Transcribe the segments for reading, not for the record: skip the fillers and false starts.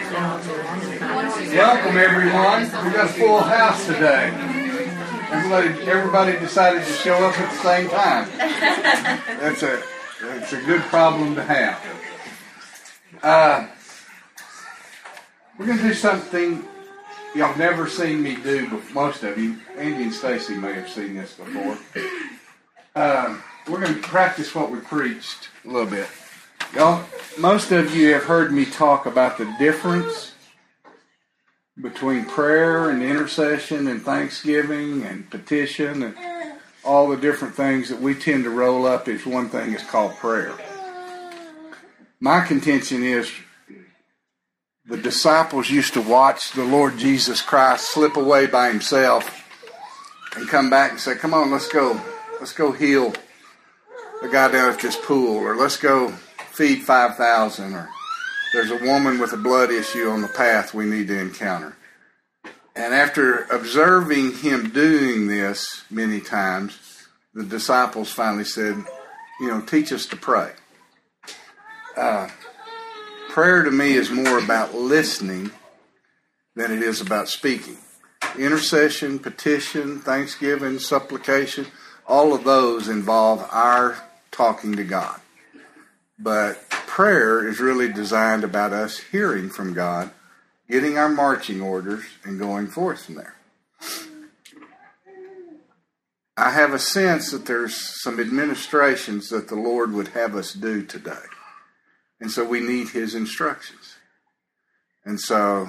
Welcome, everyone. We got a full house today. Everybody decided to show up at the same time. That's a good problem to have. We're going to do something y'all never seen me do, but most of you, Andy and Stacy may have seen this before. We're going to practice what we preached a little bit. Y'all, most of you have heard me talk about the difference between prayer and intercession and thanksgiving and petition and all the different things that we tend to roll up as one thing is called prayer. My contention is the disciples used to watch the Lord Jesus Christ slip away by himself and come back and say, come on, let's go heal the guy down at this pool, or let's go feed 5,000, or there's a woman with a blood issue on the path we need to encounter. And after observing him doing this many times, the disciples finally said, teach us to pray. Prayer to me is more about listening than it is about speaking. Intercession, petition, thanksgiving, supplication, all of those involve our talking to God. But prayer is really designed about us hearing from God, getting our marching orders, and going forth from there. I have a sense that there's some administrations that the Lord would have us do today. And so we need his instructions. And so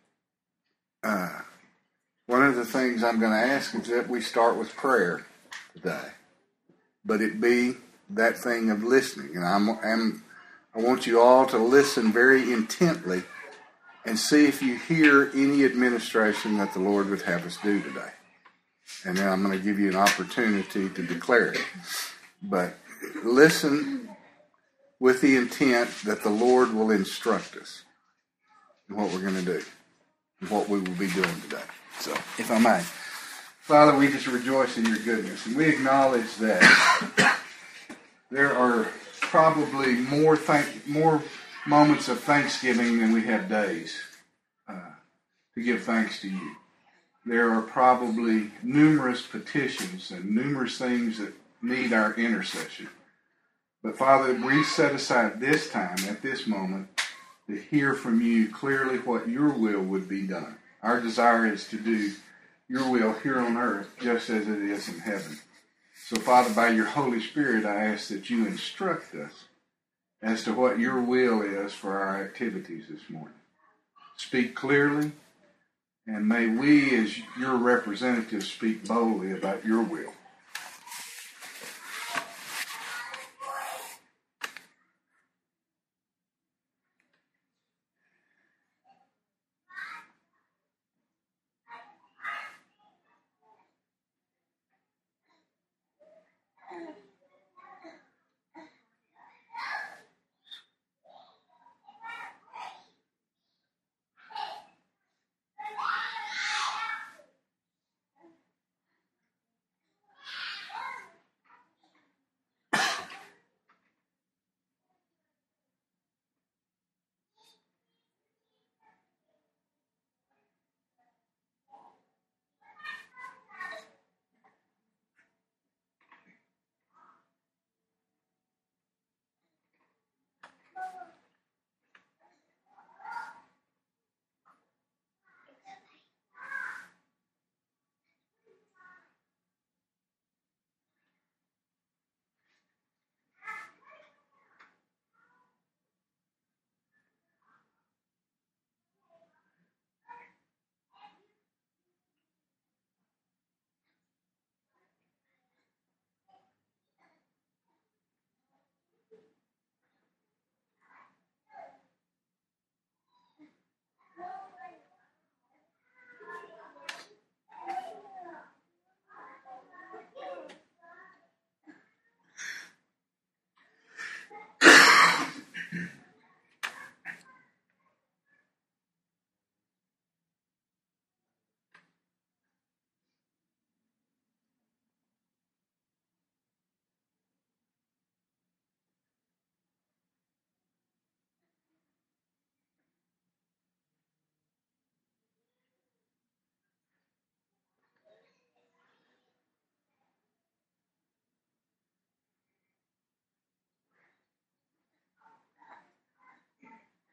one of the things I'm going to ask is that we start with prayer today. But it be that thing of listening. And I want you all to listen very intently and see if you hear any administration that the Lord would have us do today. And then I'm going to give you an opportunity to declare it. But listen with the intent that the Lord will instruct us in what we're going to do and what we will be doing today. So, if I may. Father, we just rejoice in your goodness. And we acknowledge that there are probably more moments of thanksgiving than we have days to give thanks to you. There are probably numerous petitions and numerous things that need our intercession. But Father, we set aside this time at this moment to hear from you clearly what your will would be done. Our desire is to do your will here on earth just as it is in heaven. So Father, by your Holy Spirit, I ask that you instruct us as to what your will is for our activities this morning. Speak clearly, and may we as your representatives speak boldly about your will.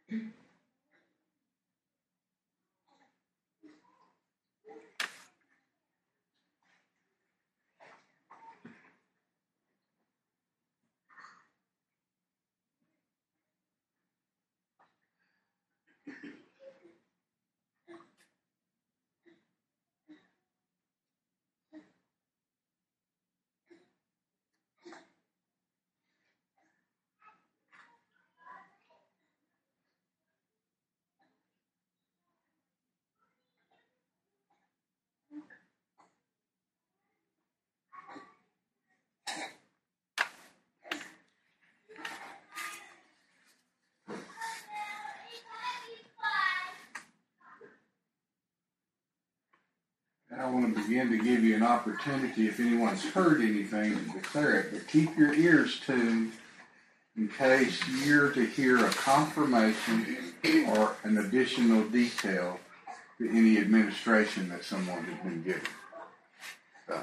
I want to begin to give you an opportunity, if anyone's heard anything, to declare it. But keep your ears tuned in case you're to hear a confirmation or an additional detail to any administration that someone has been given. So,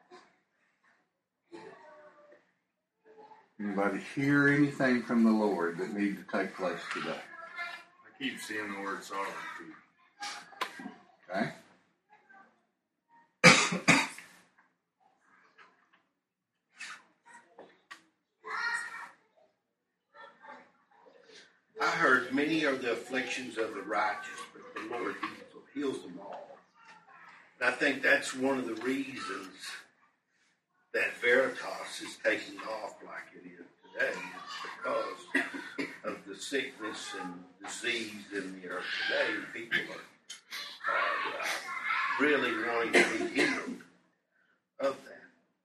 anybody hear anything from the Lord that needs to take place today? I keep seeing the word sovereignty. Okay? I heard many are the afflictions of the righteous, but the Lord heals them all. And I think that's one of the reasons that Veritas is taking off like it is today, is because of the sickness and disease in the earth today. People are really wanting to be healed of that.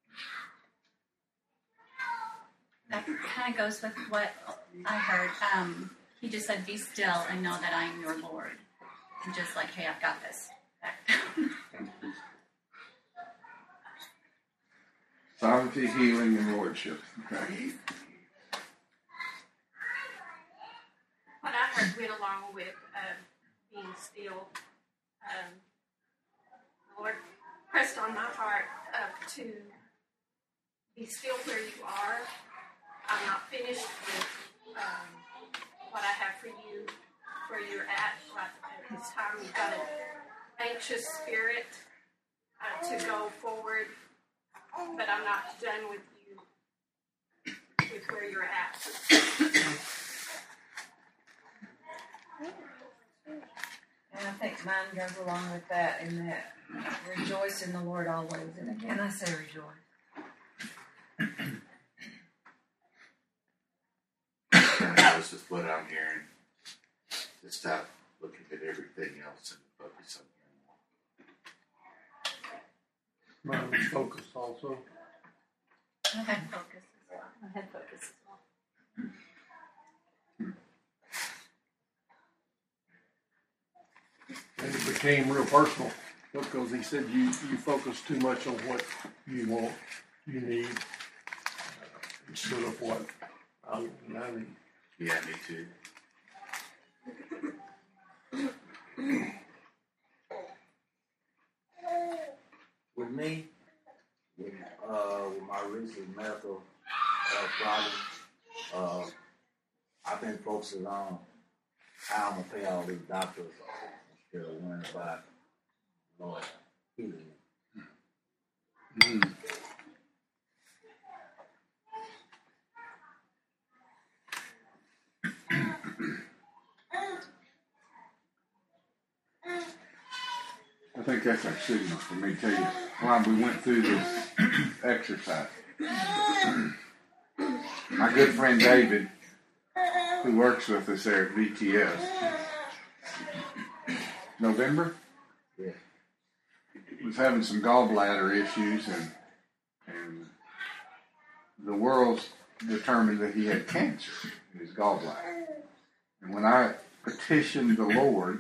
That kind of goes with what I heard. He just said, "Be still and know that I am your Lord." And just like, hey, I've got this. Sovereignty, healing, and lordship. Okay. What I heard went along with being still. The Lord pressed on my heart to be still where you are. I'm not finished with what I have for you, where you're at right at this time. You've got an anxious spirit to go forward, but I'm not done with you, with where you're at. And I think mine goes along with that, in that rejoice in the Lord always. And again, I say rejoice. This is what I'm hearing. To stop looking at everything else and focus on Him. Mine was focused also. I had focus as well. I had focus as well. And it became real personal because he said you focus too much on what you want, you need, instead of what I need. Yeah, me too. With me, with my recent medical problems, I've been focusing on how I'm going to pay all these doctors instead of worrying about Lord healing me. I think that's our signal for me to tell you why we went through this exercise. My good friend David, who works with us there at VTS, November, was having some gallbladder issues, and the world's determined that he had cancer in his gallbladder. And when I petitioned the Lord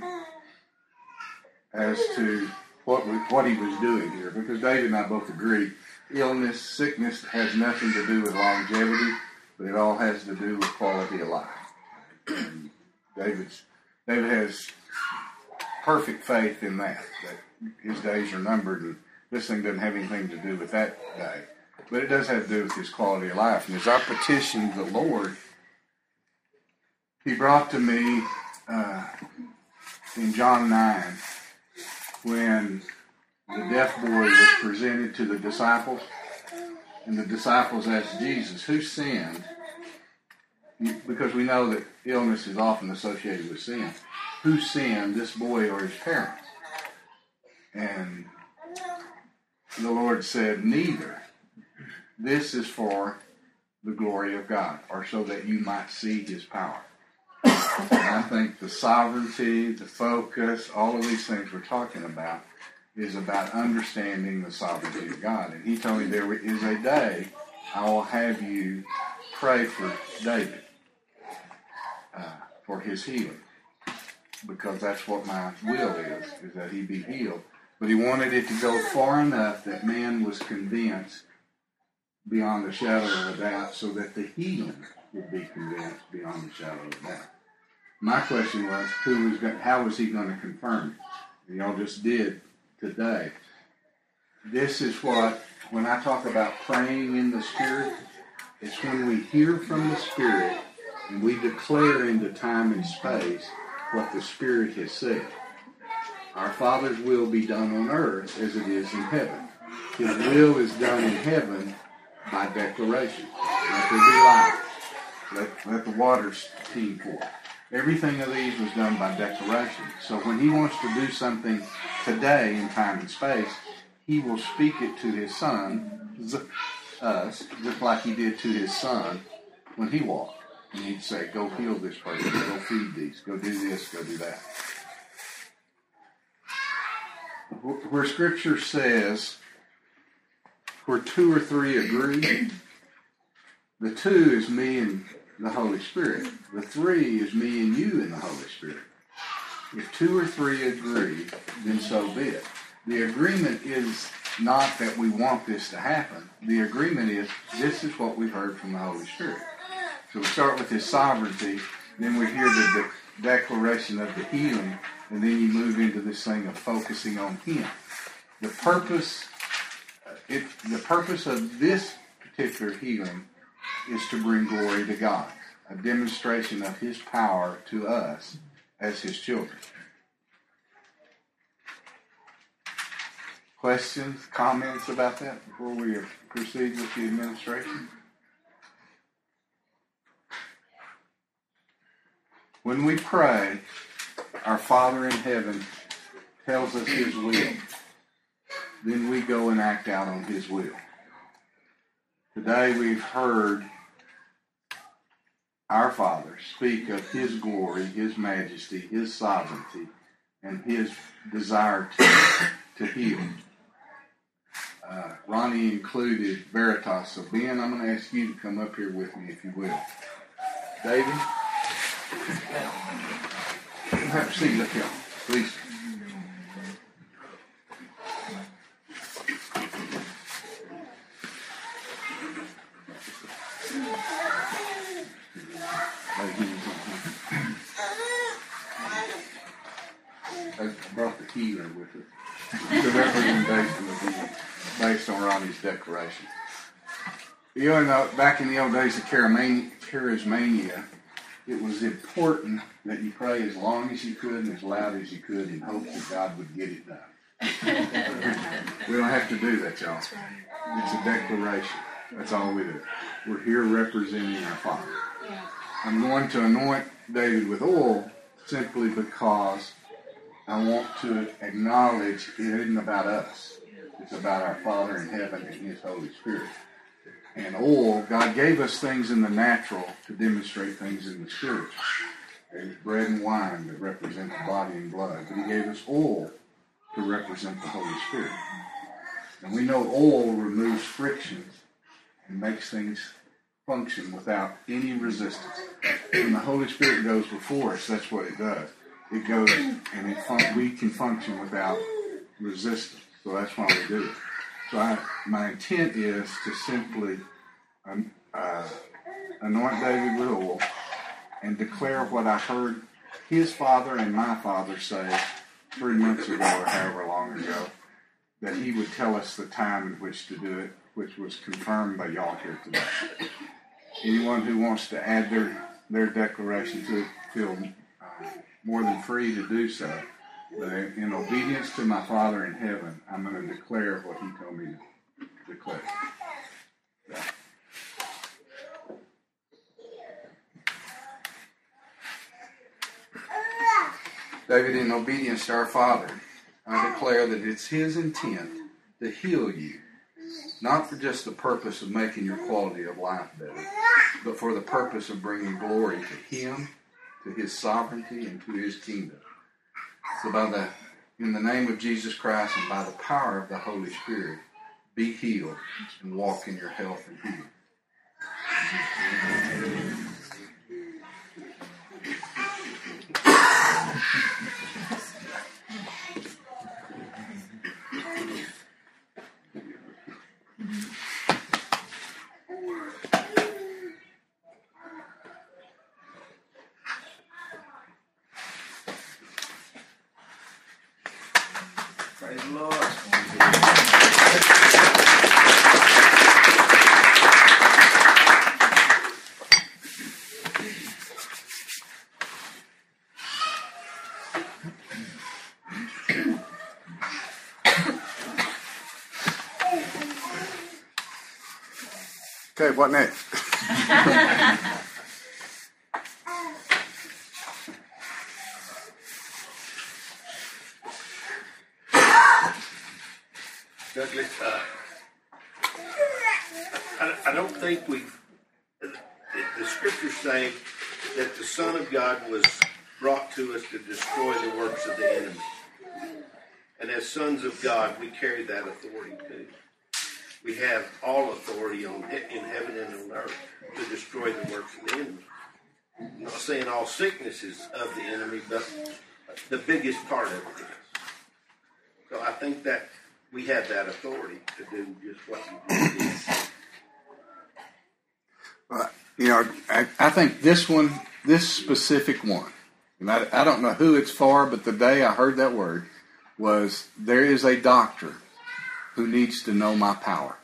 as to what he was doing here, because David and I both agree, illness, sickness has nothing to do with longevity, but it all has to do with quality of life. And David has perfect faith in that his days are numbered, and this thing doesn't have anything to do with that day. But it does have to do with his quality of life. And as I petitioned the Lord, He brought to me in John 9 when the deaf boy was presented to the disciples, and the disciples asked Jesus, who sinned? Because we know that illness is often associated with sin. Who sinned, this boy or his parents? And the Lord said, neither. This is for the glory of God, or so that you might see his power. And I think the sovereignty, the focus, all of these things we're talking about is about understanding the sovereignty of God. And he told me there is a day I will have you pray for David, for his healing. Because that's what my will is that he be healed. But he wanted it to go far enough that man was convinced beyond the shadow of a doubt, so that the healing would be convinced beyond the shadow of a doubt. My question was, how was he going to confirm it? And y'all just did today. This is what, when I talk about praying in the Spirit, it's when we hear from the Spirit and we declare into time and space what the Spirit has said. Our Father's will be done on earth as it is in heaven. His will is done in heaven by declaration. Let there be light. Let the waters teem forth. Everything of these was done by declaration. So when he wants to do something today in time and space, he will speak it to his son, us, just like he did to his son when he walked. And he'd say, go heal this person, go feed these, go do this, go do that. Where Scripture says, where two or three agree, the two is me and the Holy Spirit. The three is me and you and the Holy Spirit. If two or three agree, then so be it. The agreement is not that we want this to happen. The agreement is, this is what we heard from the Holy Spirit. So we start with his sovereignty, then we hear the declaration of the healing, and then you move into this thing of focusing on him. The purpose of this particular healing is to bring glory to God, a demonstration of his power to us as his children. Questions, comments about that before we proceed with the administration? When we pray, our Father in heaven tells us his will. Then we go and act out on his will. Today we've heard our Father speak of his glory, his majesty, his sovereignty, and his desire to heal. Ronnie included Veritas. So Ben, I'm going to ask you to come up here with me if you will. David? Have a seat up here, please. I brought the healer with it. The representation would be based on Ronnie's declaration. You know, back in the old days of charismania, it was important that you pray as long as you could and as loud as you could in hopes that God would get it done. We don't have to do that, y'all. It's a declaration. That's all we do. We're here representing our Father. I'm going to anoint David with oil simply because I want to acknowledge it isn't about us. It's about our Father in heaven and his Holy Spirit. And oil, God gave us things in the natural to demonstrate things in the spiritual. There's bread and wine that represent the body and blood. But he gave us oil to represent the Holy Spirit. And we know oil removes frictions and makes things function without any resistance. When the Holy Spirit goes before us, that's what it does. It goes and we can function without resistance. So that's why we do it. So my intent is to simply anoint David with oil and declare what I heard his father and my father say 3 months ago or however long ago, that he would tell us the time in which to do it, which was confirmed by y'all here today. Anyone who wants to add their declaration to it, feel more than free to do so. But in obedience to my Father in heaven, I'm going to declare what he told me to declare. Yeah. David, in obedience to our Father, I declare that it's his intent to heal you, not for just the purpose of making your quality of life better, but for the purpose of bringing glory to him, to his sovereignty, and to his kingdom. So in the name of Jesus Christ and by the power of the Holy Spirit, be healed and walk in your health and healing. Praise the Lord. Okay, what next? Douglas, I don't think the scriptures say that the Son of God was brought to us to destroy the works of the enemy. And as sons of God, we carry that authority too. We have all authority in heaven and on earth to destroy the works of the enemy. I'm not saying all sickness is of the enemy, but the biggest part of it is. So I think that we have that authority to do just what you did. I think this specific one, and I don't know who it's for, but the day I heard that word was, there is a doctor who needs to know my power.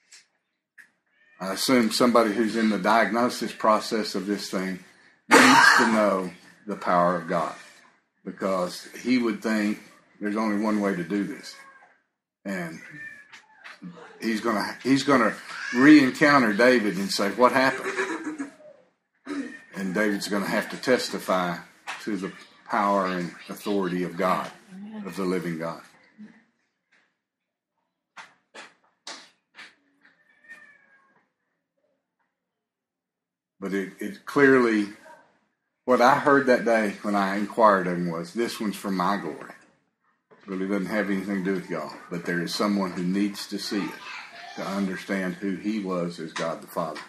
I assume somebody who's in the diagnosis process of this thing needs to know the power of God, because he would think there's only one way to do this. And he's gonna re-encounter David and say, what happened? And David's gonna have to testify to the power and authority of God, of the living God. But it clearly, what I heard that day when I inquired of him was, this one's for my glory. It really doesn't have anything to do with y'all. But there is someone who needs to see it, to understand who he was as God the Father.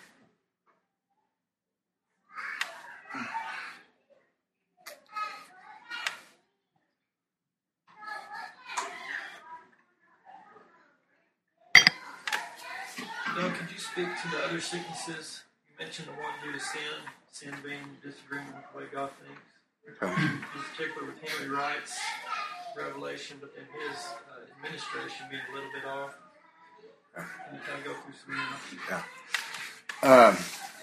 Doug, could you speak to the other sicknesses? You mentioned the one due to sin being disagreement with the way God thinks. Okay. In particular with Henry Wright's revelation, but then his administration being a little bit off. Can you kind of go through some Yeah.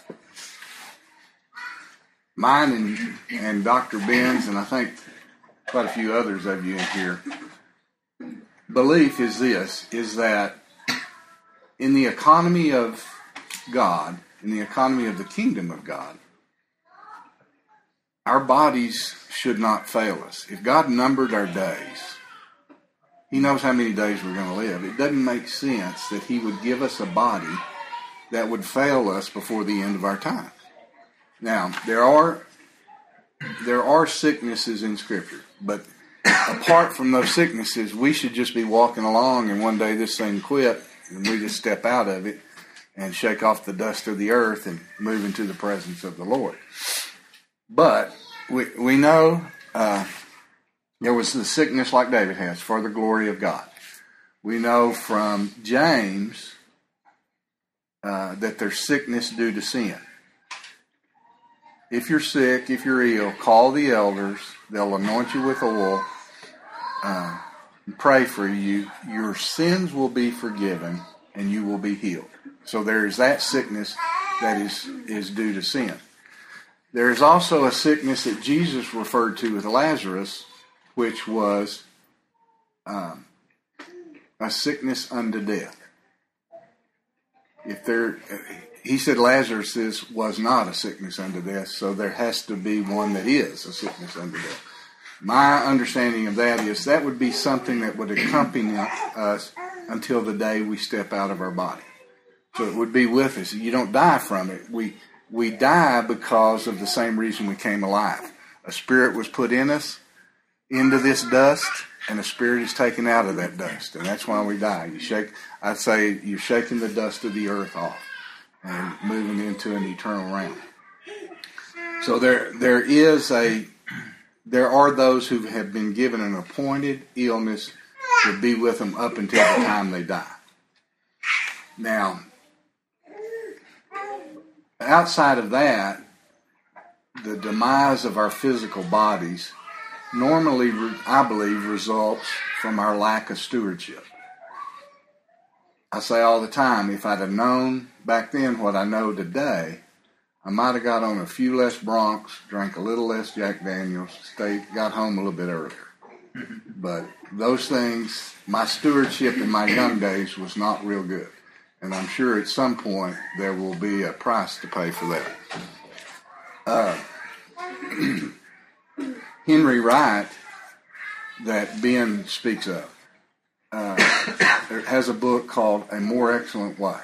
Mine and Dr. Ben's, and I think quite a few others of you in here, belief is that in the economy of God, in the economy of the kingdom of God, our bodies should not fail us. If God numbered our days, he knows how many days we're going to live. It doesn't make sense that he would give us a body that would fail us before the end of our time. Now, there are sicknesses in Scripture, but apart from those sicknesses, we should just be walking along and one day this thing quit and we just step out of it and shake off the dust of the earth and move into the presence of the Lord. But we know there was the sickness like David has for the glory of God. We know from James that there's sickness due to sin. If you're sick, if you're ill, call the elders. They'll anoint you with oil, pray for you. Your sins will be forgiven, and you will be healed. So there is that sickness that is due to sin. There's also a sickness that Jesus referred to with Lazarus, which was a sickness unto death. He said Lazarus was not a sickness unto death, so there has to be one that is a sickness unto death. My understanding of that is that would be something that would accompany us until the day we step out of our body. So it would be with us. You don't die from it. We die because of the same reason we came alive. A spirit was put in us, into this dust, and a spirit is taken out of that dust. And that's why we die. I'd say you're shaking the dust of the earth off and moving into an eternal realm. So there are those who have been given an appointed illness to be with them up until the time they die. Now, outside of that, the demise of our physical bodies normally, I believe, results from our lack of stewardship. I say all the time, if I'd have known back then what I know today, I might have got on a few less Bronx, drank a little less Jack Daniels, got home a little bit earlier. But those things, my stewardship in my young days was not real good. And I'm sure at some point there will be a price to pay for that. Henry Wright, that Ben speaks of, has a book called A More Excellent Way.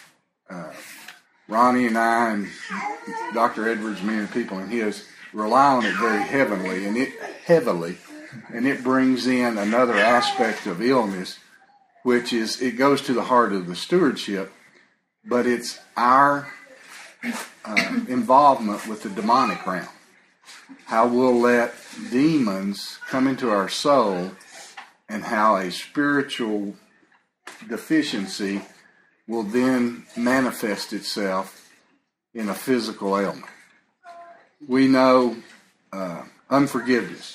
Ronnie and I and Dr. Edwards, many people in his, rely on it very heavily, and it brings in another aspect of illness, which is it goes to the heart of the stewardship, but it's our involvement with the demonic realm. How we'll let demons come into our soul, and how a spiritual deficiency will then manifest itself in a physical ailment. We know unforgiveness.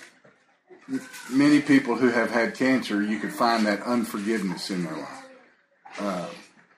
Many people who have had cancer, you could find that unforgiveness in their life.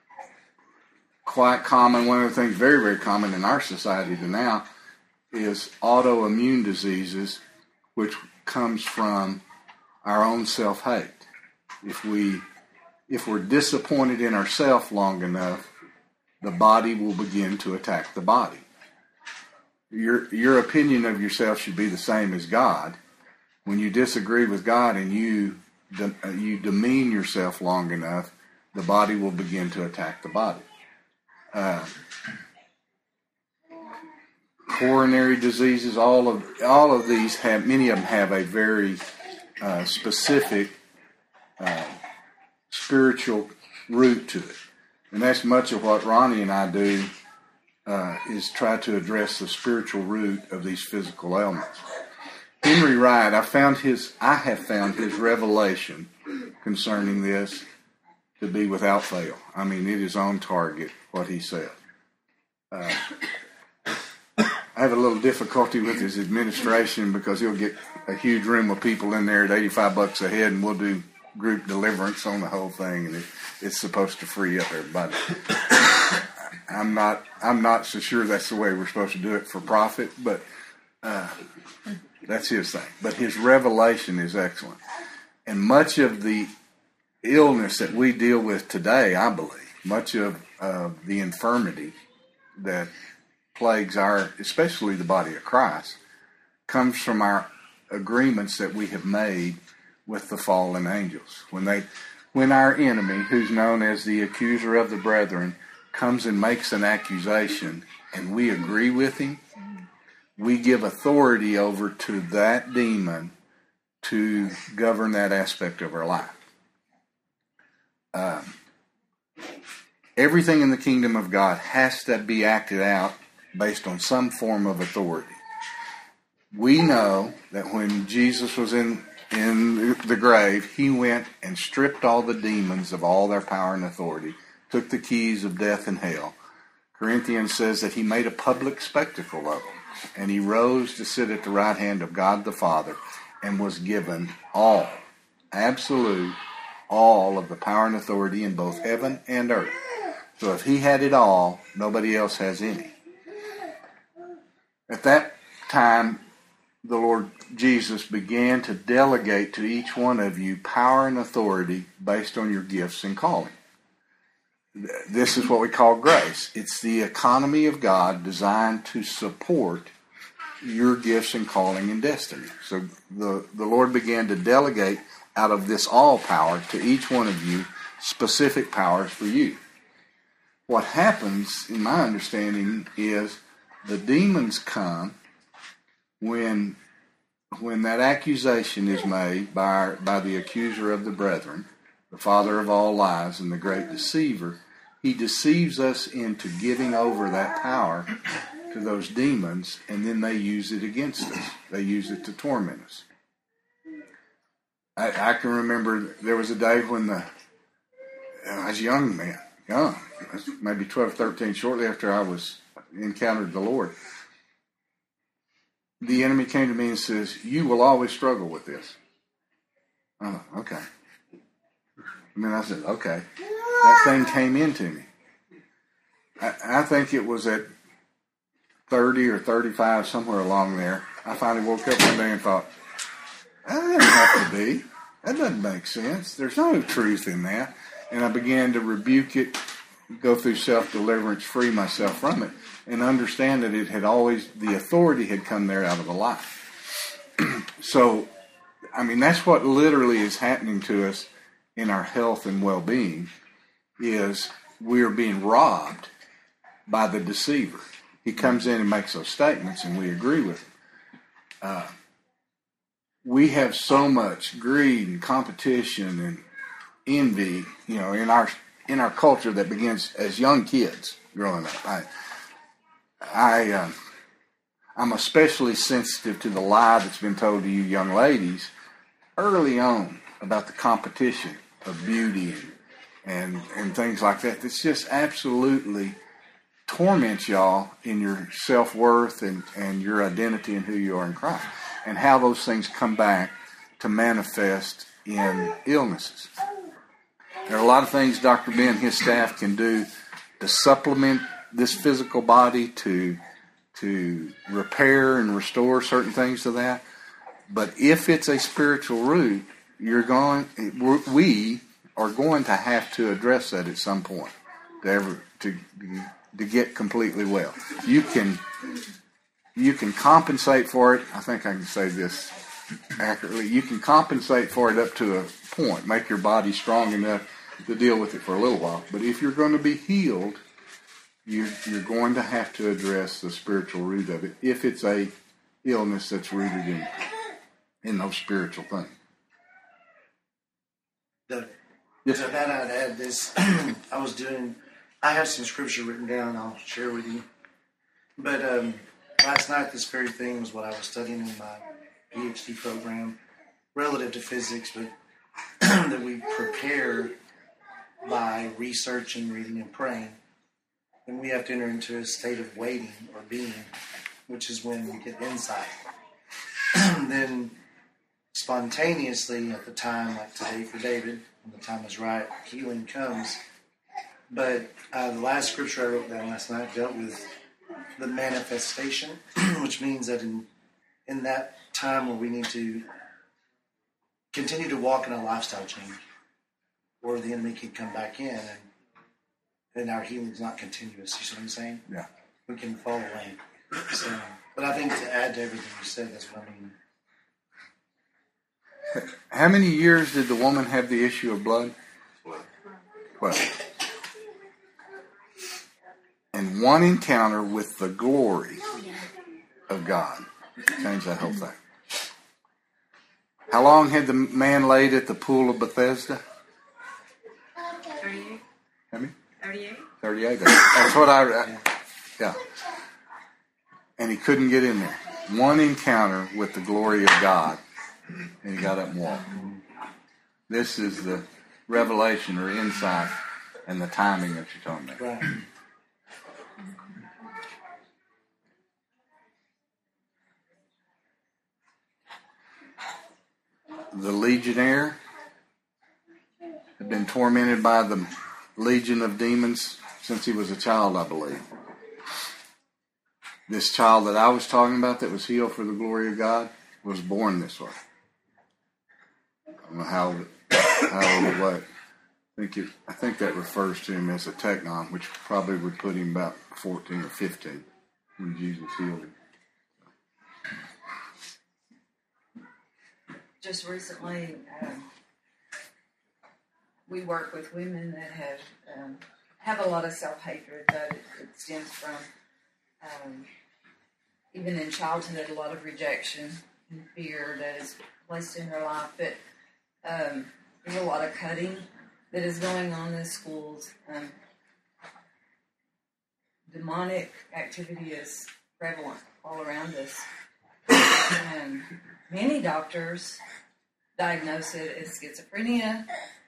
Quite common, one of the things very, very common in our society now is autoimmune diseases, which comes from our own self-hate. If we're disappointed in ourselves long enough, the body will begin to attack the body. Your opinion of yourself should be the same as God. When you disagree with God and you demean yourself long enough, the body will begin to attack the body. Coronary diseases, all of these have, many of them have a very specific spiritual root to it. And that's much of what Ronnie and I do, is try to address the spiritual root of these physical ailments. Henry Wright, I have found his revelation concerning this to be without fail. I mean, it is on target, what he said. I have a little difficulty with his administration because he'll get a huge room of people in there at $85 a head, and we'll do group deliverance on the whole thing, and it's supposed to free up everybody. I'm not so sure that's the way we're supposed to do it for profit, but that's his thing. But his revelation is excellent. And much of the illness that we deal with today, I believe, much of the infirmity that plagues especially the body of Christ, comes from our agreements that we have made with the fallen angels. When our enemy, who's known as the accuser of the brethren, comes and makes an accusation and we agree with him, we give authority over to that demon to govern that aspect of our life. Everything in the kingdom of God has to be acted out based on some form of authority. We know that when Jesus was in the grave, he went and stripped all the demons of all their power and authority, took the keys of death and hell. Corinthians says that he made a public spectacle of them, and he rose to sit at the right hand of God the Father and was given all of the power and authority in both heaven and earth. So if he had it all, nobody else has any. At that time, the Lord Jesus began to delegate to each one of you power and authority based on your gifts and calling. This is what we call grace. It's the economy of God designed to support your gifts and calling and destiny. So the Lord began to delegate out of this all power to each one of you specific powers for you. What happens, in my understanding, is the demons come when that accusation is made by the accuser of the brethren, the father of all lies and the great deceiver. He deceives us into giving over that power to those demons, and then they use it against us. They use it to torment us. I can remember there was a day when I was a young man, maybe 12, 13, shortly after I encountered the Lord. The enemy came to me and says, "You will always struggle with this." Oh, okay. I said, okay. That thing came into me. I think it was at 30 or 35, somewhere along there. I finally woke up one day and thought, that doesn't have to be. That doesn't make sense. There's no truth in that. And I began to rebuke it, go through self-deliverance, free myself from it, and understand that the authority had come there out of a lie. So, that's what literally is happening to us in our health and well-being, is we are being robbed by the deceiver. He comes in and makes those statements, and we agree with him. We have so much greed and competition and envy, in our culture that begins as young kids growing up. I'm especially sensitive to the lie that's been told to you young ladies early on about the competition of beauty and things like that. It's just absolutely torments y'all in your self-worth and your identity and who you are in Christ, and how those things come back to manifest in illnesses. There are a lot of things Dr. Ben and his staff can do to supplement this physical body, to repair and restore certain things to that. But if it's a spiritual root, we are going to have to address that at some point to get completely well. You can compensate for it. I think I can say this accurately. You can compensate for it up to a point, make your body strong enough to deal with it for a little while. But if you're going to be healed, you're going to have to address the spiritual root of it, if it's a illness that's rooted in those spiritual things. Yes. To that I'd add this. I have some scripture written down I'll share with you. But last night this very thing was what I was studying in my PhD program relative to physics, but that we prepare by researching, reading, and praying. And we have to enter into a state of waiting or being, which is when we get insight. Then spontaneously at the time, like today for David, when the time is right, healing comes. But the last scripture I wrote down last night dealt with the manifestation, which means that in that time where we need to continue to walk in a lifestyle change, or the enemy can come back in and our healing's not continuous. You see what I'm saying? Yeah. We can fall away. So, but I think to add to everything you said, that's what I mean. How many years did the woman have the issue of blood? 12. And one encounter with the glory of God changed that whole thing. How long had the man laid at the pool of Bethesda? 38. How many? 38. 38. That's what yeah. And he couldn't get in there. One encounter with the glory of God, and he got up and walked. This is the revelation or insight and the timing that you're talking about. Right. The legionnaire had been tormented by the legion of demons since he was a child, I believe. this child that I was talking about that was healed for the glory of God was born this way. I don't know how old or what. I think that refers to him as a teknon, which probably would put him about 14 or 15 when Jesus healed him. Just recently, we work with women that have a lot of self-hatred that it stems from, even in childhood, a lot of rejection and fear that is placed in their life. But there's a lot of cutting that is going on in schools. Demonic activity is prevalent all around us. And many doctors diagnose it as schizophrenia,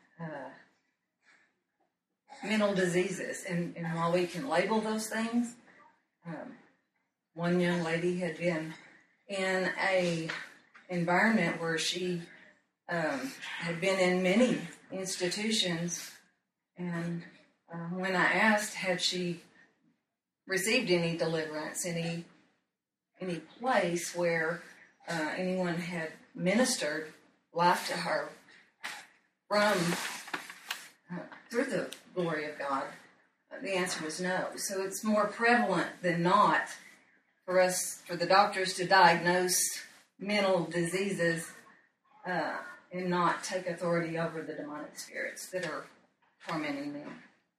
mental diseases. And while we can label those things, one young lady had been in a environment where she had been in many institutions, and when I asked, had she received any deliverance, any place where anyone had ministered life to her from through the glory of God, the answer was no. So it's more prevalent than not for the doctors to diagnose mental diseases and not take authority over the demonic spirits that are tormenting them.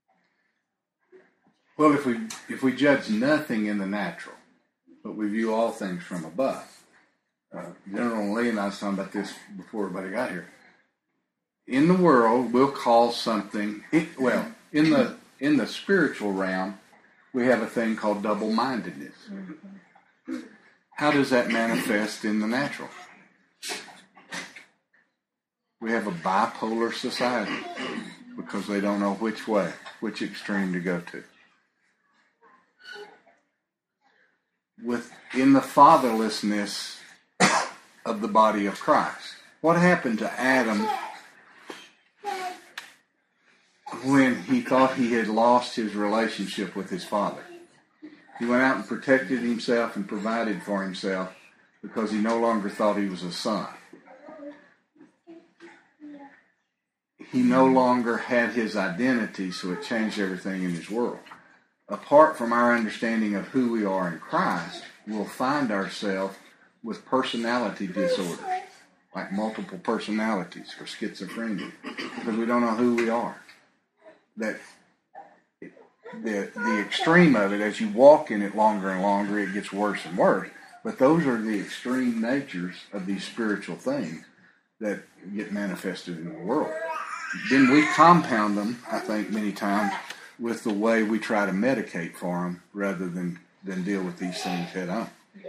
Well, if we judge nothing in the natural, but we view all things from above. General Lee and I was talking about this before everybody got here. In the world, we'll call something, in the spiritual realm, we have a thing called double-mindedness. How does that manifest in the natural? We have a bipolar society because they don't know which extreme to go to. Within the fatherlessness of the body of Christ, what happened to Adam when he thought he had lost his relationship with his father? He went out and protected himself and provided for himself because he no longer thought he was a son. He no longer had his identity, so it changed everything in his world. Apart from our understanding of who we are in Christ, we'll find ourselves with personality disorders, like multiple personalities or schizophrenia, because we don't know who we are. That the extreme of it, as you walk in it longer and longer, it gets worse and worse. But those are the extreme natures of these spiritual things that get manifested in the world. Then we compound them, I think, many times with the way we try to medicate for them rather than deal with these things head on.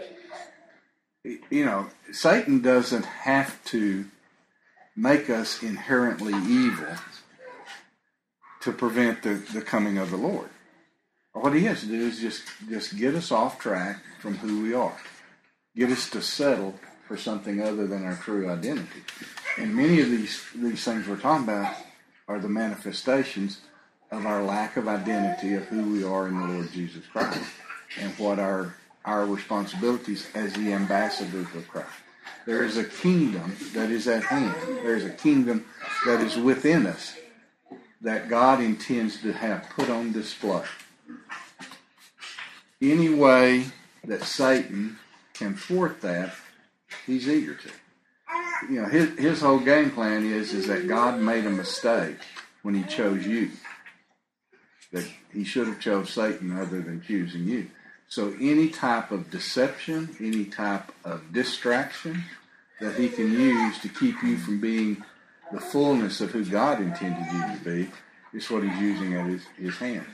You know, Satan doesn't have to make us inherently evil to prevent the coming of the Lord. What he has to do is just get us off track from who we are. Get us to settle for something other than our true identity. And many of these things we're talking about are the manifestations of our lack of identity of who we are in the Lord Jesus Christ and what our responsibilities as the ambassadors of Christ. There is a kingdom that is at hand. There is a kingdom that is within us that God intends to have put on display. Any way that Satan can thwart that, he's eager to. You know, his whole game plan is that God made a mistake when he chose you. That he should have chose Satan other than choosing you. So any type of deception, any type of distraction that he can use to keep you from being the fullness of who God intended you to be is what he's using at his hand.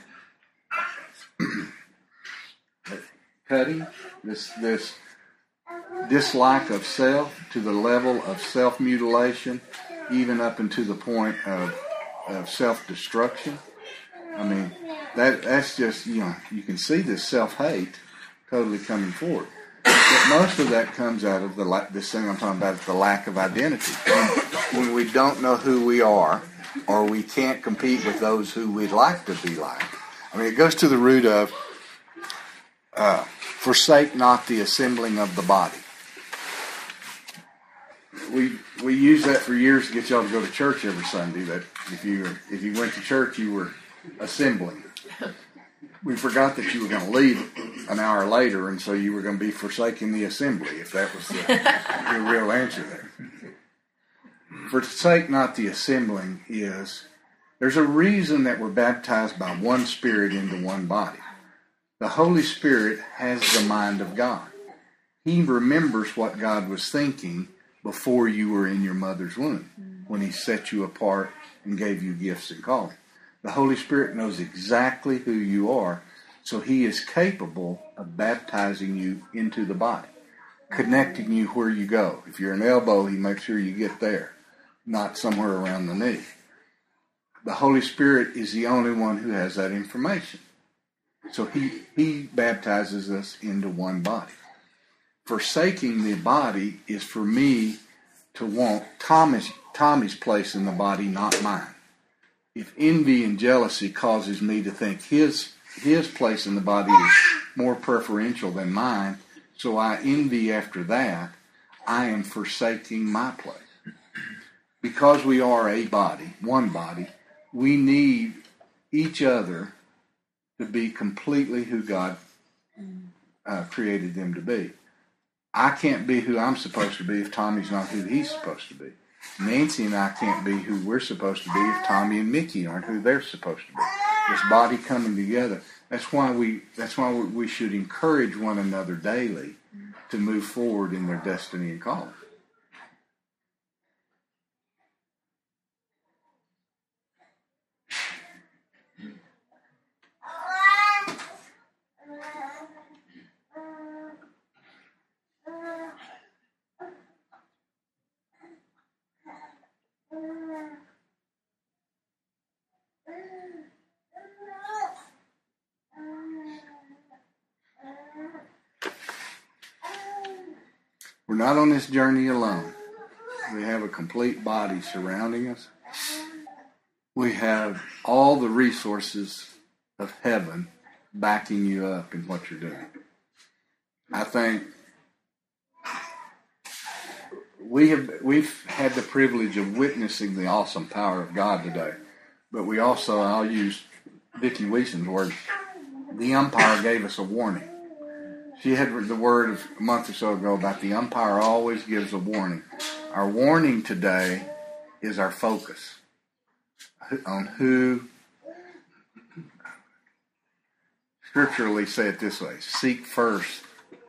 Cutting this dislike of self to the level of self-mutilation, even up into the point of self-destruction. I mean, that's just, you know, you can see this self-hate totally coming forward. But most of that comes out of this thing I'm talking about, the lack of identity. When we don't know who we are, or we can't compete with those who we'd like to be like. I mean, it goes to the root of forsake not the assembling of the body. We used that for years to get y'all to go to church every Sunday. That if you went to church, you were assembling. We forgot that you were going to leave an hour later, and so you were going to be forsaking the assembly, if that was the real answer there. Forsake not the assembling is, there's a reason that we're baptized by one Spirit into one body. The Holy Spirit has the mind of God. He remembers what God was thinking before you were in your mother's womb, when He set you apart and gave you gifts and calling. The Holy Spirit knows exactly who you are, so He is capable of baptizing you into the body, connecting you where you go. If you're an elbow, He makes sure you get there, not somewhere around the knee. The Holy Spirit is the only one who has that information. So He baptizes us into one body. Forsaking the body is for me to want Tommy's place in the body, not mine. If envy and jealousy causes me to think his place in the body is more preferential than mine, so I envy after that, I am forsaking my place. Because we are a body, one body, we need each other to be completely who God created them to be. I can't be who I'm supposed to be if Tommy's not who he's supposed to be. Nancy and I can't be who we're supposed to be if Tommy and Mickey aren't who they're supposed to be. This body coming together. That's why we should encourage one another daily to move forward in their destiny and calling. We're not on this journey alone. We have a complete body surrounding us. We have all the resources of heaven backing you up in what you're doing. I think we've had the privilege of witnessing the awesome power of God today. But we also, I'll use Vicki Weeson's words, the umpire gave us a warning. She had the word a month or so ago about the umpire always gives a warning. Our warning today is our focus on who, scripturally say it this way, seek first.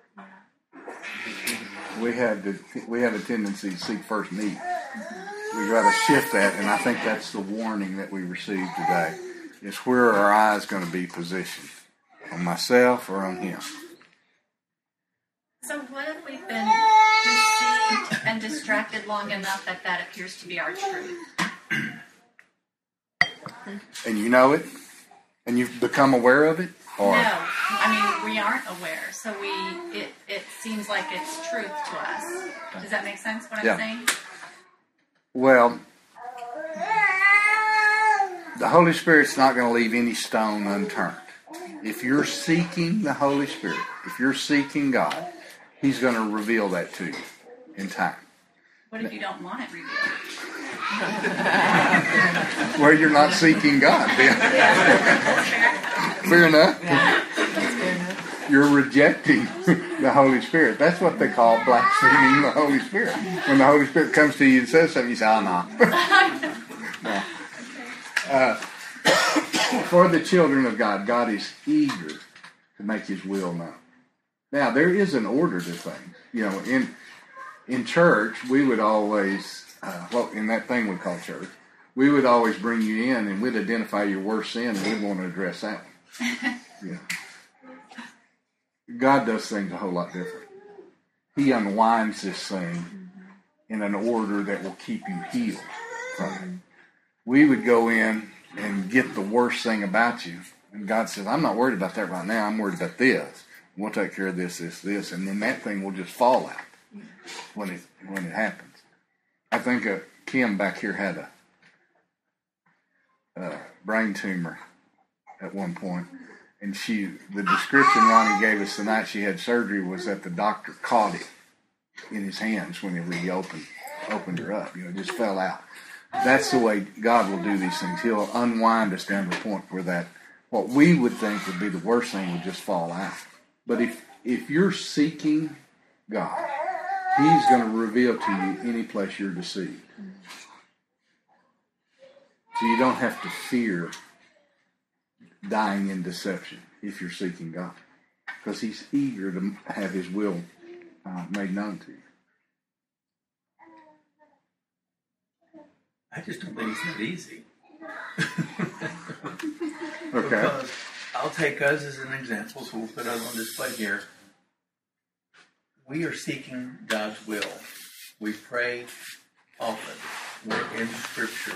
We have a tendency to seek first me. We got to shift that, and I think that's the warning that we received today. Is where are our eyes going to be positioned? On myself or on Him? So what if we've been deceived and distracted long enough that appears to be our truth? And you know it? And you've become aware of it? Or? No. I mean, we aren't aware. So it seems like it's truth to us. Does that make sense, what I'm saying? Well, the Holy Spirit's not going to leave any stone unturned. If you're seeking the Holy Spirit, if you're seeking God, He's going to reveal that to you in time. What if you don't want it revealed? Well, you're not seeking God. Fair enough. You're rejecting the Holy Spirit. That's what they call blaspheming the Holy Spirit. When the Holy Spirit comes to you and says something, you say, no. For the children of God, God is eager to make His will known. Now, there is an order to things. You know, in church, we would always, in that thing we call church, we would always bring you in and we'd identify your worst sin and we'd want to address that one. Yeah. God does things a whole lot different. He unwinds this thing in an order that will keep you healed from it. We would go in and get the worst thing about you, and God says, I'm not worried about that right now, I'm worried about this. We'll take care of this, and then that thing will just fall out when it happens. I think Kim back here had a brain tumor at one point, And the description Ronnie gave us the night she had surgery was that the doctor caught it in his hands whenever he opened her up. It just fell out. That's the way God will do these things. He'll unwind us down to the point where what we would think would be the worst thing would just fall out. But if you're seeking God, He's going to reveal to you any place you're deceived. So you don't have to fear dying in deception if you're seeking God, because He's eager to have His will made known to you. I just don't think it's that easy. Okay. Because I'll take us as an example, so we'll put us on display here. We are seeking God's will. We pray often. We're in Scripture.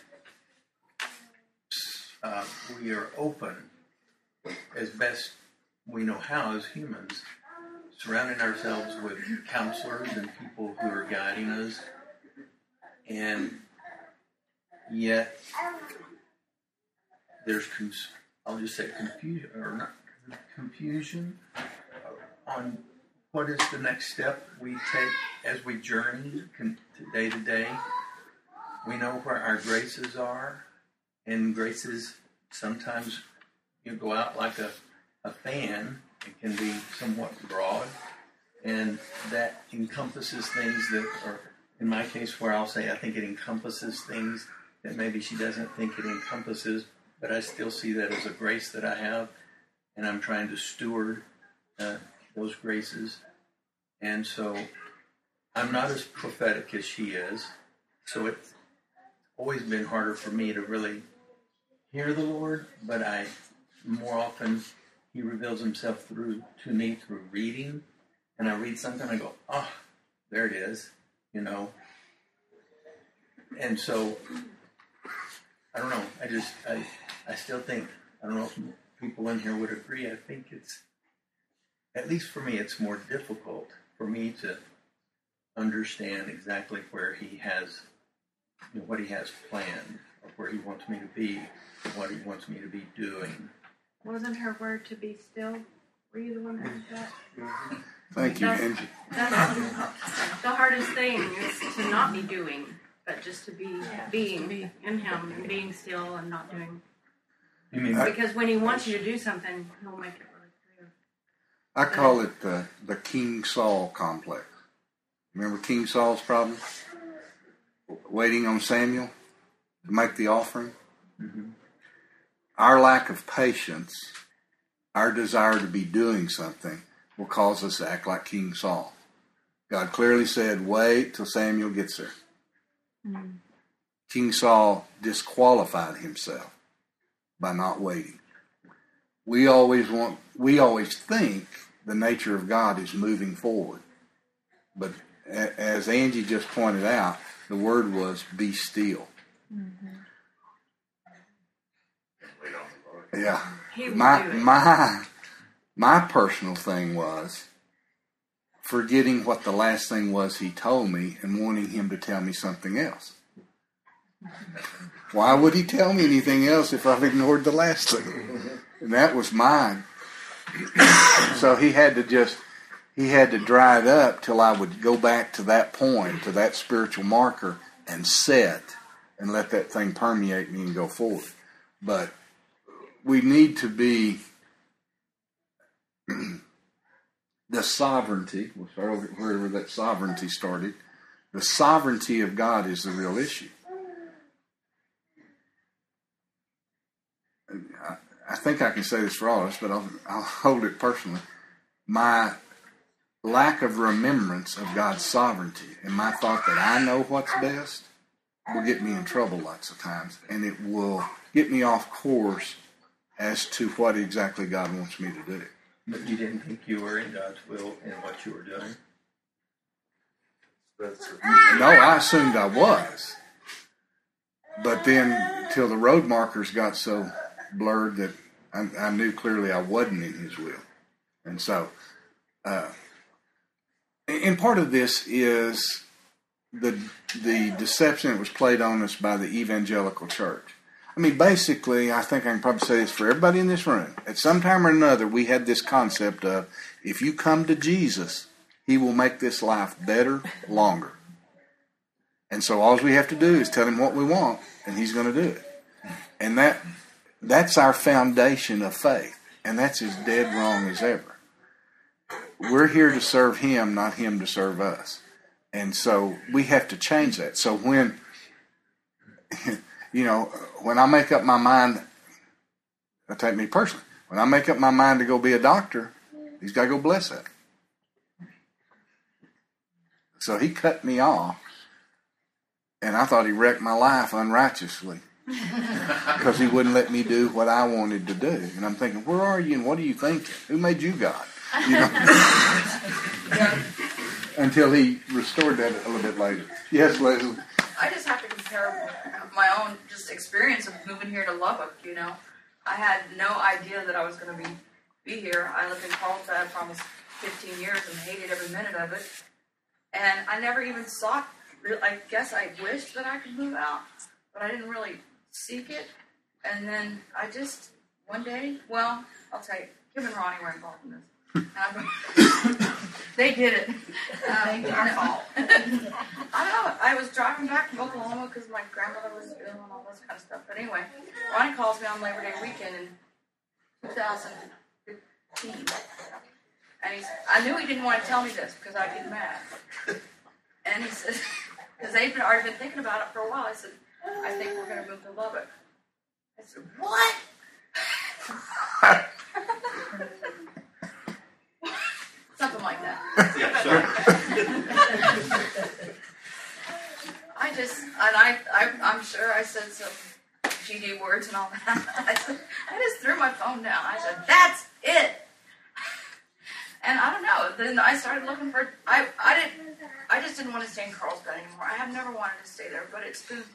We are open as best we know how as humans, surrounding ourselves with counselors and people who are guiding us. And yet, there's, I'll just say confusion on what is the next step we take as we journey day to day. We know where our graces are, and graces sometimes go out like a fan. It can be somewhat broad, and that encompasses things that are, in my case, where I'll say I think it encompasses things that maybe she doesn't think it encompasses, but I still see that as a grace that I have, and I'm trying to steward those graces. And so I'm not as prophetic as she is, so it's always been harder for me to really hear the Lord, but more often He reveals Himself to me through reading, and I read something, I go, oh, there it is, And so, I don't know, I still think, I don't know if people in here would agree, I think it's, at least for me, it's more difficult for me to understand exactly where He has, what He has planned, or where He wants me to be, or what He wants me to be doing. Wasn't her word to be still? Were you the one that did that? Mm-hmm. Thank you, Angie. That's the hardest thing is to not be doing, but just to be being in Him and being still and not doing. Because when He wants you to do something, He'll make it really clear. I call it the King Saul complex. Remember King Saul's problem? Waiting on Samuel to make the offering. Mm-hmm. Our lack of patience, our desire to be doing something, will cause us to act like King Saul. God clearly said, wait till Samuel gets there. Mm-hmm. King Saul disqualified himself by not waiting. We always think the nature of God is moving forward. But as Angie just pointed out, the word was be still. Mm-hmm. Yeah. My personal thing was forgetting what the last thing was He told me and wanting Him to tell me something else. Why would He tell me anything else if I've ignored the last thing? And that was mine. So He had to dry it up till I would go back to that point, to that spiritual marker, and set and let that thing permeate me and go forward. But we need to be the sovereignty, we'll start over wherever that sovereignty started. The sovereignty of God is the real issue. I think I can say this for all of us, but I'll hold it personally. My lack of remembrance of God's sovereignty and my thought that I know what's best will get me in trouble lots of times, and it will get me off course as to what exactly God wants me to do. But you didn't think you were in God's will in what you were doing? No, I assumed I was. But then, till the road markers got so blurred that I knew clearly I wasn't in His will. And so, and part of this is the deception that was played on us by the evangelical church. I mean, basically, I think I can probably say this for everybody in this room. At some time or another, we had this concept of, if you come to Jesus, He will make this life better, longer. And so all we have to do is tell Him what we want, and He's going to do it. And that's our foundation of faith. And that's as dead wrong as ever. We're here to serve Him, not Him to serve us. And so we have to change that. So when, when I make up my mind, I'll take me personally, when I make up my mind to go be a doctor, He's got to go bless that. So He cut me off, and I thought He wrecked my life unrighteously because He wouldn't let me do what I wanted to do. And I'm thinking, where are you and what are you thinking? Who made you God? Until He restored that a little bit later. Yes, Leslie? I just have to compare my own just experience of moving here to Lubbock, I had no idea that I was going to be here. I lived in Carlsbad for almost 15 years and hated every minute of it. And I never even sought, I guess I wished that I could move out, but I didn't really seek it. And then I just, one day, well, I'll tell you, Kim and Ronnie were involved in this. They did it. Our fault. I don't know. I was driving back from Oklahoma because my grandmother was ill and all this kind of stuff. But anyway, Ronnie calls me on Labor Day weekend in 2015. And I knew he didn't want to tell me this because I'd get mad. And he said, because they'd already been thinking about it for a while, I said, I think we're going to move to Lubbock. I said, what? Something like that. Yeah, sorry. I'm sure I said some GD words and all that. I just threw my phone down. I said, that's it. And I don't know. Then I started looking for. I just didn't want to stay in Carlsbad anymore. I have never wanted to stay there, but it's been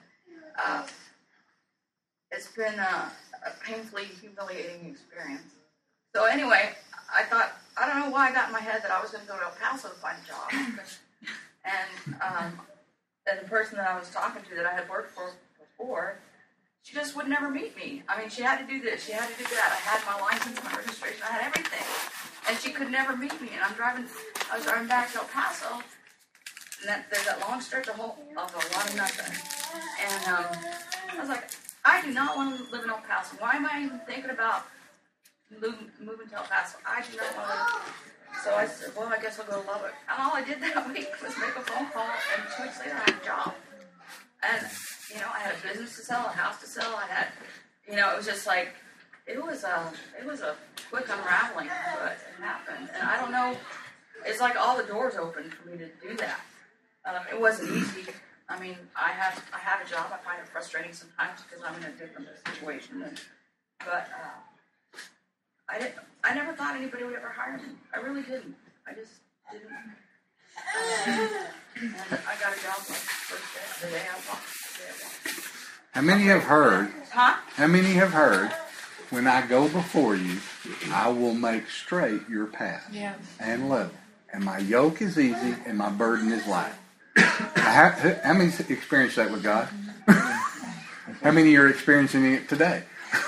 a painfully humiliating experience. So anyway, I thought, I don't know why I got in my head that I was going to go to El Paso to find a job. And the person that I was talking to that I had worked for before, she just would never meet me. I mean, she had to do this, she had to do that. I had my license, my registration, I had everything. And she could never meet me. And I was driving back to El Paso, and there's that long stretch of a lot of nothing. And I was like, I do not want to live in El Paso. Why am I even thinking about moving to El Paso? I do not want to live. So I said, well, I guess I'll go to Lubbock. And all I did that week was make a phone call, and 2 weeks later I had a job. And, I had a business to sell, a house to sell. I had, it was just like, it was a quick unraveling, but it happened. And I don't know, it's like all the doors opened for me to do that. It wasn't easy. I mean, I have a job. I find it frustrating sometimes because I'm in a different situation. But I never thought anybody would ever hire me. I really didn't. I just didn't. And I got a job like the day I walked. How many have heard? Huh? How many have heard? When I go before you, I will make straight your path and level. And my yoke is easy and my burden is light. How many experienced that with God? How many are experiencing it today?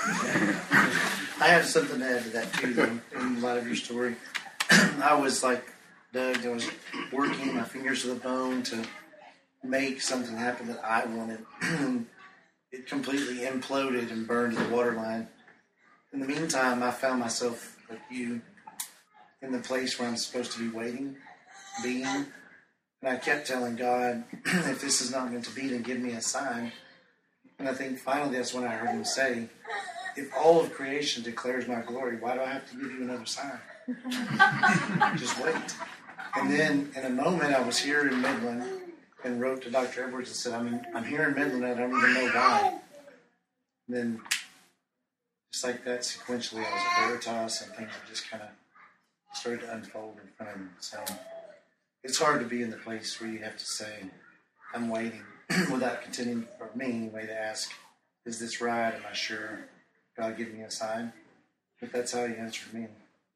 I have something to add to that too, in light of your story. I was like Doug, I was working my fingers to the bone to make something happen that I wanted. It completely imploded and burned the waterline. In the meantime, I found myself, like you, in the place where I'm supposed to be waiting, being. And I kept telling God, if this is not meant to be, then give me a sign. And I think finally that's when I heard Him say, if all of creation declares my glory, why do I have to give you another sign? Just wait. And then in a moment, I was here in Midland and wrote to Dr. Edwards and said, I'm here in Midland, I don't even know why. And then, just like that, sequentially, I was at Veritas, and things just kind of started to unfold in front of me. So it's hard to be in the place where you have to say, I'm waiting, without continuing, for me anyway, to ask, is this right? Am I sure? God give me a sign? But that's how He answered me.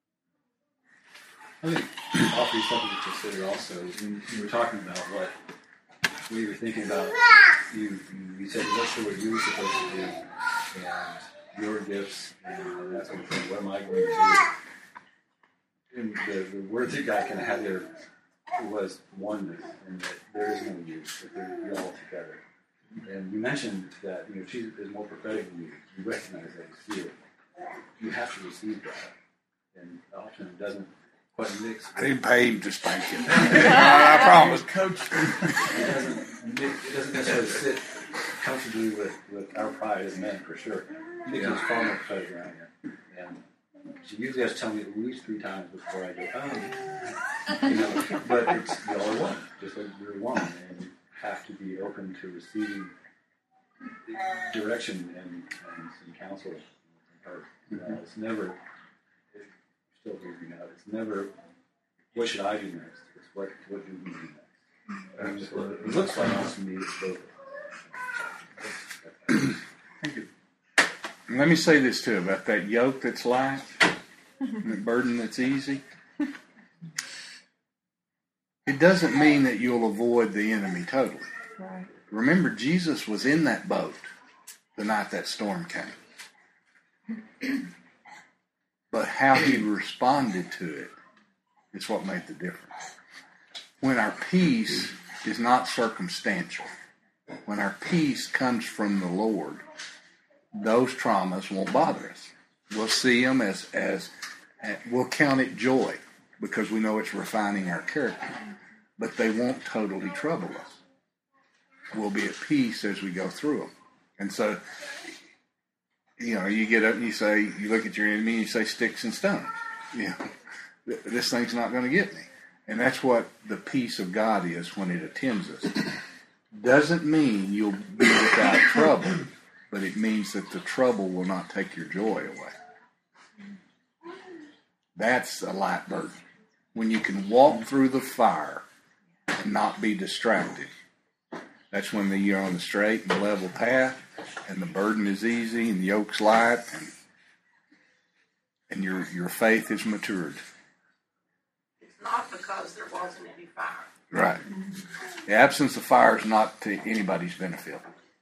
I think offer you something to consider also. When you were talking about what you were thinking about, you said you're not sure what you were supposed to do. and your gifts and that sort of thing. What am I going to do? And the word that God kind of had there was oneness, and that there is no you, that you're all together. And you mentioned that she is more prophetic than you. You recognize that, you see it. You have to receive that, and often it doesn't quite mix. I didn't pay him to spank you. I promise. Coach. It doesn't necessarily sit comfortably with our pride as men, for sure. Nikki is far more prophetic around here, and she usually has to tell me at least 3 times before I go, but it's y'all are one, just like we're one, and you have to be open to receiving direction and some counsel from her. It's never, still hears me now, it's never, what should I do next? It's what do we do next? It looks like to me it's both. Thank you. Let me say this too about that yoke that's light, that burden that's easy. It doesn't mean that you'll avoid the enemy totally. Right. Remember, Jesus was in that boat the night that storm came. But how he responded to it is what made the difference. When our peace is not circumstantial, when our peace comes from the Lord, those traumas won't bother us. We'll see them as we'll count it joy because we know it's refining our character. But they won't totally trouble us. We'll be at peace as we go through them. And so, you get up and you look at your enemy and you say sticks and stones. This thing's not going to get me. And that's what the peace of God is when it attends us. Doesn't mean you'll be without trouble, but it means that the trouble will not take your joy away. That's a light burden. When you can walk through the fire and not be distracted, that's when you're on the straight and level path, and the burden is easy, and the yoke's light, and your faith is matured. It's not because there wasn't any fire. Right. The absence of fire is not to anybody's benefit.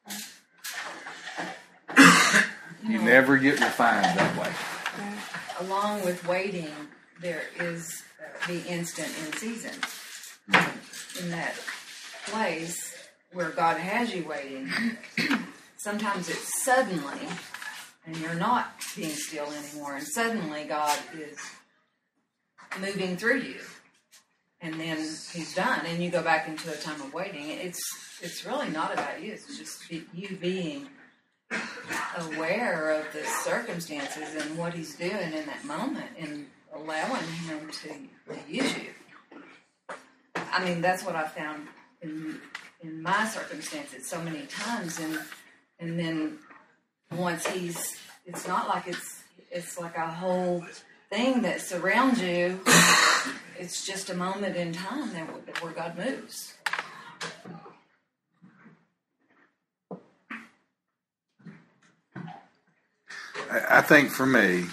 You never get refined that way. Along with waiting, there is the instant in season. In that place where God has you waiting, sometimes it's suddenly, and you're not being still anymore, and suddenly God is moving through you. And then he's done, and you go back into a time of waiting. It's really not about you. It's just you being aware of the circumstances and what he's doing in that moment and allowing him to use you. I mean, that's what I found in my circumstances so many times. And then once it's not like it's like a whole thing that surrounds you. It's just a moment in time where God moves. I think for me,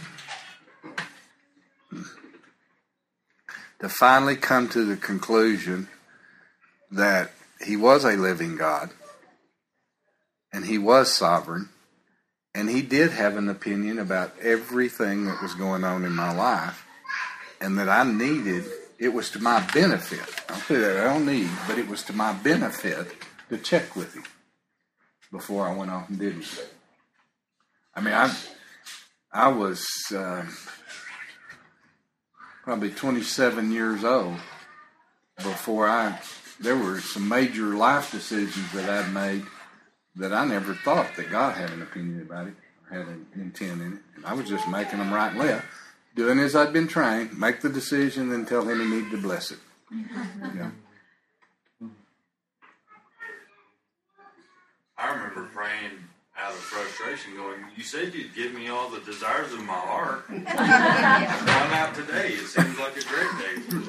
to finally come to the conclusion that he was a living God, and he was sovereign, and he did have an opinion about everything that was going on in my life, and that I needed, it was to my benefit. I'll say that I don't need, but it was to my benefit to check with him before I went off and did anything. I mean, I was probably 27 years old before there were some major life decisions that I'd made that I never thought that God had an opinion about it or had an intent in it. And I was just making them right and left, doing as I'd been trained, make the decision and tell him he needed to bless it. I remember praying out of frustration, going, "You said you'd give me all the desires of my heart. Why not today? It seems like a great day for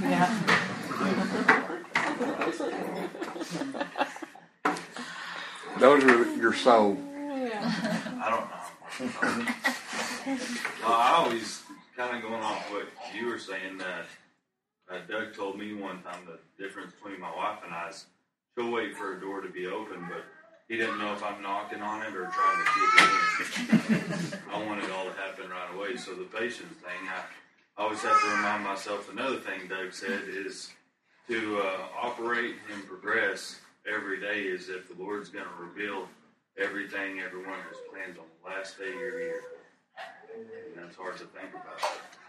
this." Those are your soul. I don't know. Well, I always kind of going off what you were saying that Doug told me one time the difference between my wife and I is she'll wait for a door to be open, but he didn't know if I'm knocking on it or trying to get it in. I want it all to happen right away. So the patience thing, I always have to remind myself. Another thing Doug said is to operate and progress every day as if the Lord's going to reveal everything everyone has planned on the last day of your year. And that's hard to think about.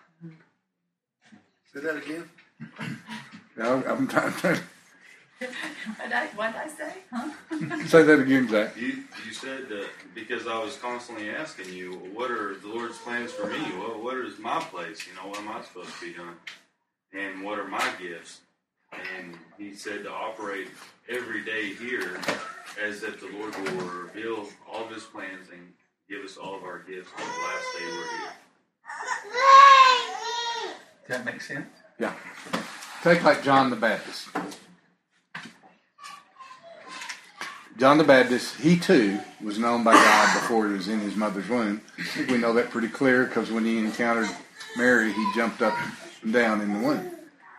Say that again. No, I'm trying to What'd I say? Huh? say that again, Zach. You said that because I was constantly asking you, what are the Lord's plans for me? What is my place? You know, what am I supposed to be doing? And what are my gifts? And he said to operate every day here as if the Lord will reveal all of his plans and give us all of our gifts on the last day we're here. Does that make sense? Yeah. Take like John the Baptist. John the Baptist, he too was known by God before he was in his mother's womb. I think we know that pretty clear because when he encountered Mary, he jumped up and down in the womb.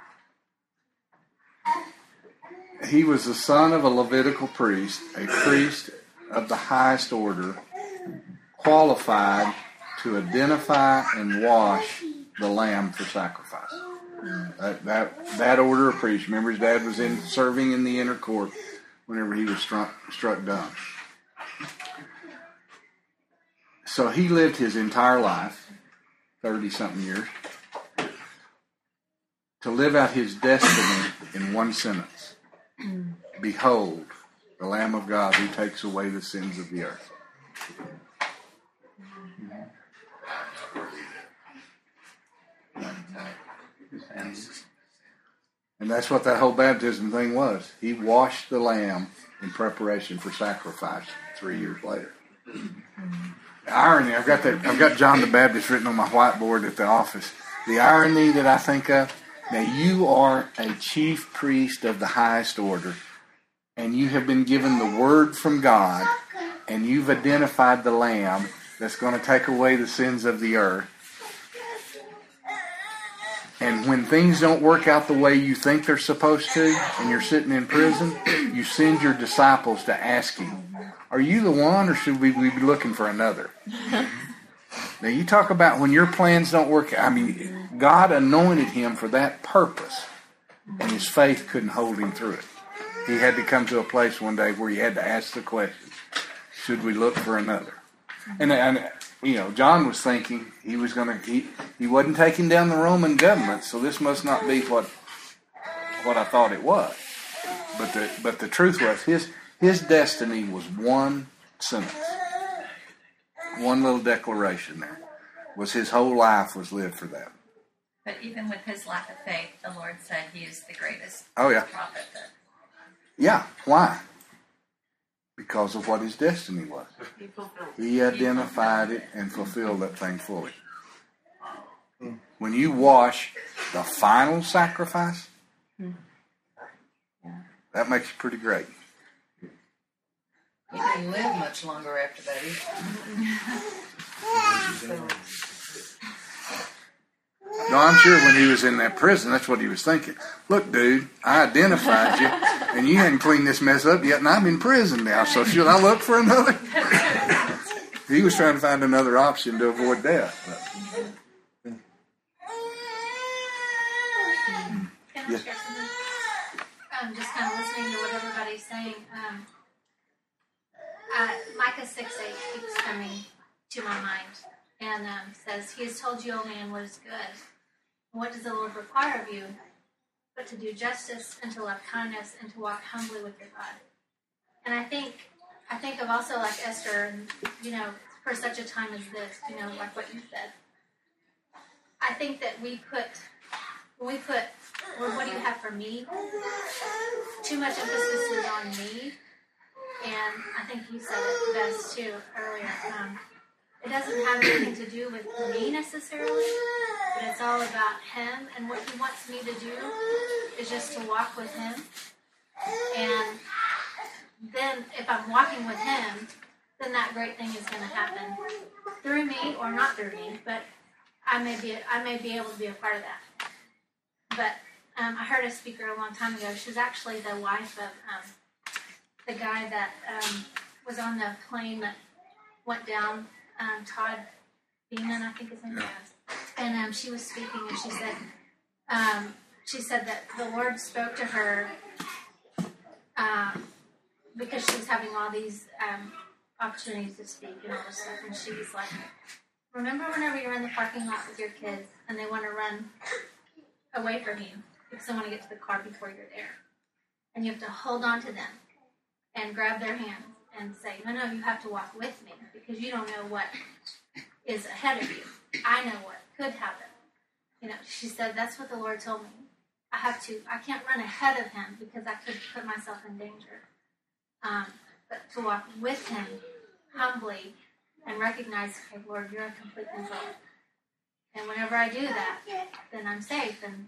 He was the son of a Levitical priest, a priest of the highest order, qualified to identify and wash the lamb for sacrifice. That order of priest. Remember, his dad was serving in the inner court whenever he was struck dumb. So he lived his entire life, 30-something years, to live out his destiny in one sentence. Behold, the Lamb of God who takes away the sins of the earth. And that's what that whole baptism thing was. He washed the lamb in preparation for sacrifice 3 years later. The irony, I've got John the Baptist written on my whiteboard at the office. The irony that I think of, now you are a chief priest of the highest order, and you have been given the word from God, and you've identified the lamb that's going to take away the sins of the earth. And when things don't work out the way you think they're supposed to, and you're sitting in prison, you send your disciples to ask him, are you the one, or should we be looking for another? Now you talk about when your plans don't work. I mean, God anointed him for that purpose, and his faith couldn't hold him through it. He had to come to a place one day where he had to ask the question, should we look for another? And you know, John was thinking he wasn't taking down the Roman government, so this must not be what I thought it was. But the truth was his destiny was one sentence, one little declaration. There was his whole life was lived for that. But even with his lack of faith, the Lord said he is the greatest prophet. Yeah, why? Because of what his destiny was. He identified it and fulfilled that thing fully. When you wash the final sacrifice, that makes you pretty great. He didn't live much longer after that either. No, I'm sure when he was in that prison, that's what he was thinking. Look, dude, I identified you, and you hadn't cleaned this mess up yet, and I'm in prison now, so should I look for another? He was trying to find another option to avoid death. Can I share something? I'm just kind of listening to what everybody's saying. Micah 6:8 keeps coming to my mind and says, He has told you, O man, what is good. And what does the Lord require of you? But to do justice and to love kindness and to walk humbly with your God. And I think of also like Esther, and, you know, for such a time as this, you know, like what you said. I think that when we put, well, what do you have for me? Too much emphasis is on me. And I think you said it best too earlier. It doesn't have anything to do with me necessarily, but it's all about him. And what he wants me to do is just to walk with him. And then if I'm walking with him, then that great thing is going to happen through me or not through me. But I may be able to be a part of that. But I heard a speaker a long time ago. She's actually the wife of the guy that was on the plane that went down. Todd Beeman, I think his name is. And she was speaking, and she said that the Lord spoke to her because she was having all these opportunities to speak and all this stuff, and she was like, remember whenever you're in the parking lot with your kids and they want to run away from you because they want to get to the car before you're there, and you have to hold on to them and grab their hands and say, no, you have to walk with me because you don't know what is ahead of you. I know what could happen. She said, that's what the Lord told me. I can't run ahead of him because I could put myself in danger. But to walk with him humbly and recognize, okay, Lord, you're in complete control. And whenever I do that, then I'm safe. And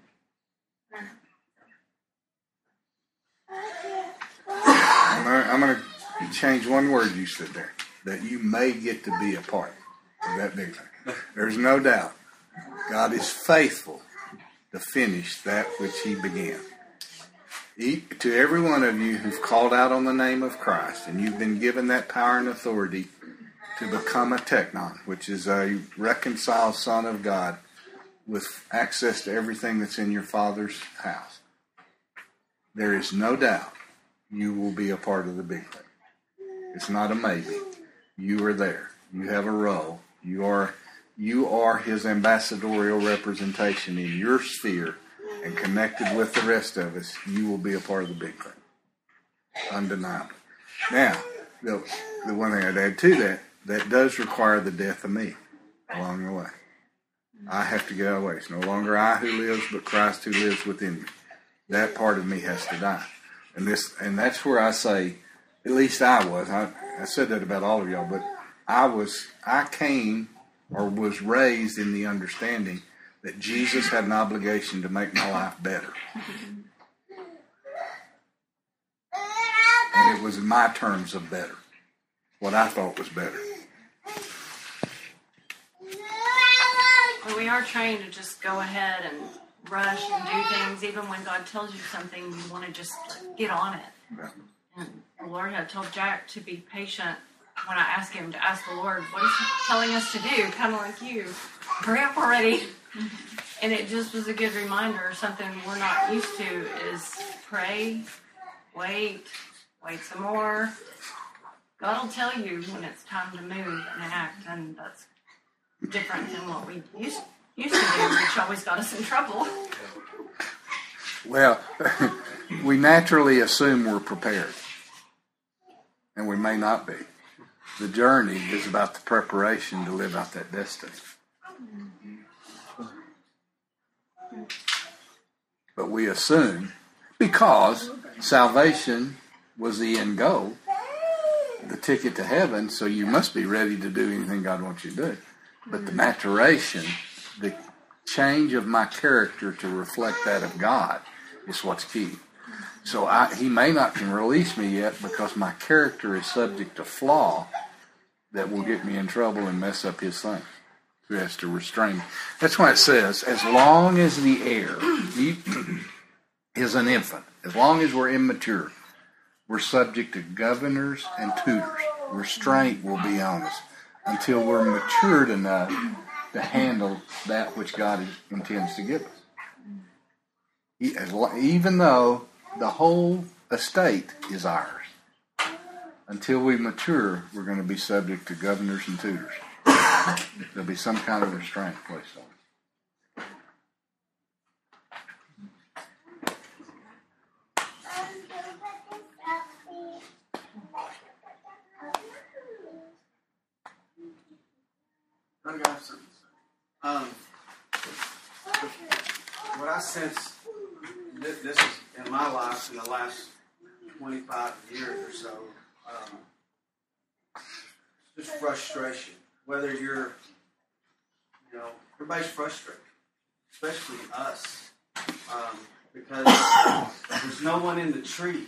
I'm going to change one word you said there. That you may get to be a part of that big thing. There's no doubt. God is faithful to finish that which he began. To every one of you who've called out on the name of Christ, and you've been given that power and authority to become a teknon, which is a reconciled son of God with access to everything that's in your Father's house, there is no doubt you will be a part of the big thing. It's not a maybe. You are there. You have a role. You are his ambassadorial representation in your sphere, and connected with the rest of us, you will be a part of the big thing. Undeniably. Now, the one thing I'd add to that does require the death of me along the way. I have to get out of the way. It's no longer I who lives, but Christ who lives within me. That part of me has to die. And that's where I say, at least I was. I said that about all of y'all, but I came or was raised in the understanding that Jesus had an obligation to make my life better. And it was in my terms of better. What I thought was better. Well, we are trained to just go ahead and rush and do things. Even when God tells you something, you want to just get on it. Yeah. And the Lord had told Jack to be patient when I asked him to ask the Lord, what is he telling us to do? Kind of like you. Hurry up already. And it just was a good reminder. Something we're not used to is pray, wait some more. God will tell you when it's time to move and act, and that's different than what we used to do, which always got us in trouble. Well, we naturally assume we're prepared, and we may not be. The journey is about the preparation to live out that destiny. But we assume, because salvation was the end goal, the ticket to heaven, so you must be ready to do anything God wants you to do. But the maturation, the change of my character to reflect that of God is what's key. So he may not can release me yet because my character is subject to flaw that will get me in trouble and mess up his thing. Who has to restrain me. That's why it says, as long as the heir is an infant, as long as we're immature, we're subject to governors and tutors. Restraint will be on us until we're matured enough to handle that which God intends to give us. Even though the whole estate is ours, until we mature, we're going to be subject to governors and tutors. There'll be some kind of restraint placed on us. I got something to say. What I sense, this is in my life in the last 25 years or so, just frustration. Whether you're, everybody's frustrated, especially us, because there's no one in the tree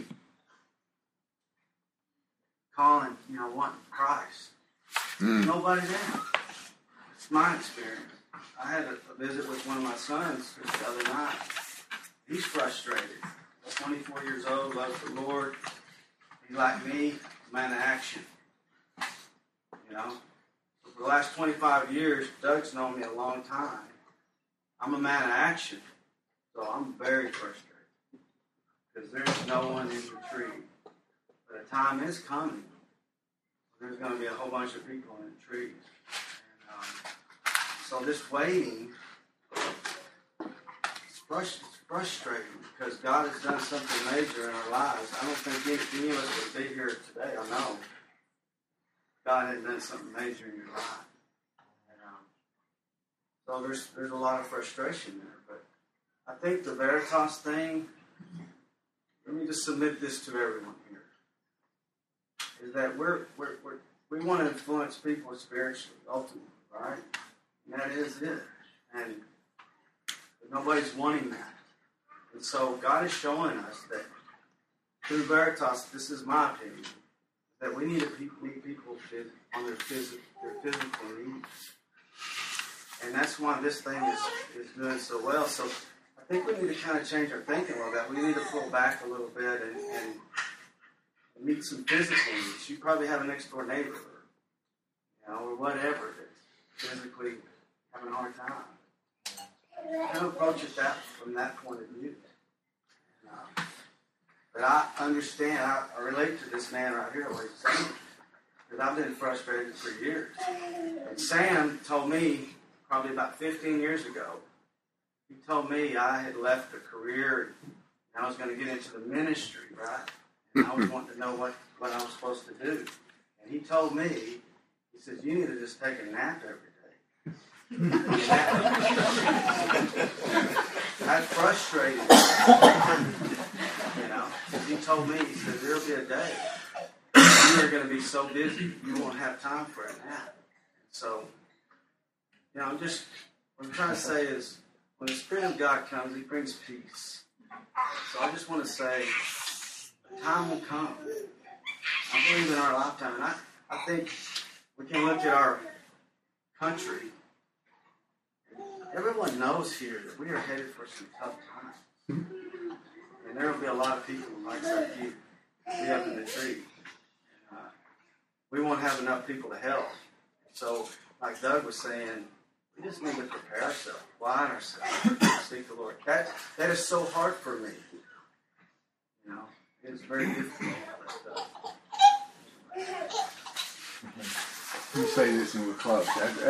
calling, wanting Christ. Nobody there. It's my experience. I had a visit with one of my sons just the other night. He's frustrated. 24 years old, loves the Lord. He's like me, man of action. know. For the last 25 years, Doug's known me a long time. I'm a man of action, so I'm very frustrated because there's no one in the tree. But a time is coming. There's going to be a whole bunch of people in the trees. And, so this waiting is frustrating because God has done something major in our lives. I don't think any of us would be here today. I know God had done something major in your life. And, so there's a lot of frustration there. But I think the Veritas thing, let me just submit this to everyone here, is that we want to influence people spiritually, ultimately, right? And that is it. And but nobody's wanting that. And so God is showing us that through Veritas, this is my opinion, that we need to meet people on their physical needs. And that's why this thing is doing so well. So I think we need to kind of change our thinking a little bit. We need to pull back a little bit and meet some physical needs. You probably have a next door neighbor, or whatever, that's physically having a hard time. Kind of approach it from that point of view. But I understand, I relate to this man right here, what he's saying, because I've been frustrated for years. And Sam told me, probably about 15 years ago, he told me I had left a career and I was going to get into the ministry, right? And I was wanting to know what I was supposed to do. And he told me, he says, you need to just take a nap every day. That frustrated me, because he told me, he said, there'll be a day you are going to be so busy you won't have time for a nap. So, what I'm trying to say is, when the Spirit of God comes, He brings peace. So I just want to say, a time will come. I believe in our lifetime, and I think we can look at our country. Everyone knows here that we are headed for some tough times. And there will be a lot of people like you be up in the tree. We won't have enough people to help. So, like Doug was saying, we just need to prepare ourselves, quiet ourselves, seek the Lord. That is so hard for me. It is very difficult. Let me say this and we'll close.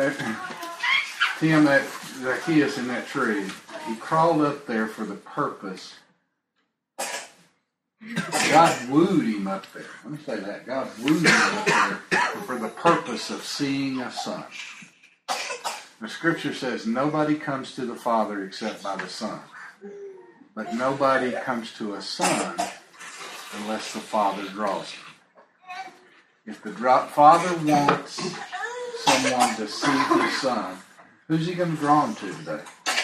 Tim, that Zacchaeus in that tree, he crawled up there for the purpose. God wooed him up there. Let me say that. God wooed him up there for the purpose of seeing a son. The scripture says nobody comes to the Father except by the Son. But nobody comes to a son unless the Father draws him. If the Father wants someone to see his Son, who's He going to draw him to today?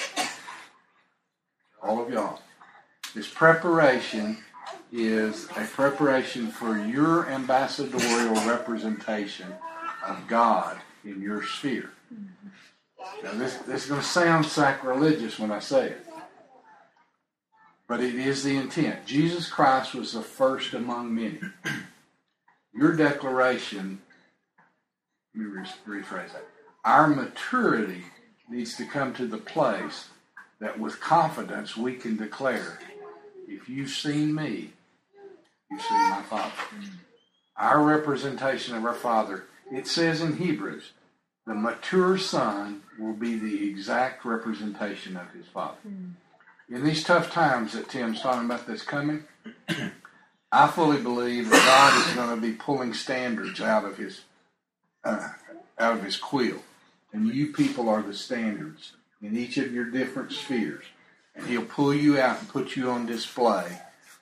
All of y'all. This preparation is a preparation for your ambassadorial representation of God in your sphere. Now, this is going to sound sacrilegious when I say it, but it is the intent. Jesus Christ was the first among many. Your declaration, let me rephrase that. Our maturity needs to come to the place that with confidence we can declare, if you've seen me, you've seen my Father. Our representation of our Father, it says in Hebrews, the mature son will be the exact representation of his Father. In these tough times that Tim's talking about that's coming, I fully believe that God is going to be pulling standards out of his quill. And you people are the standards in each of your different spheres. And He'll pull you out and put you on display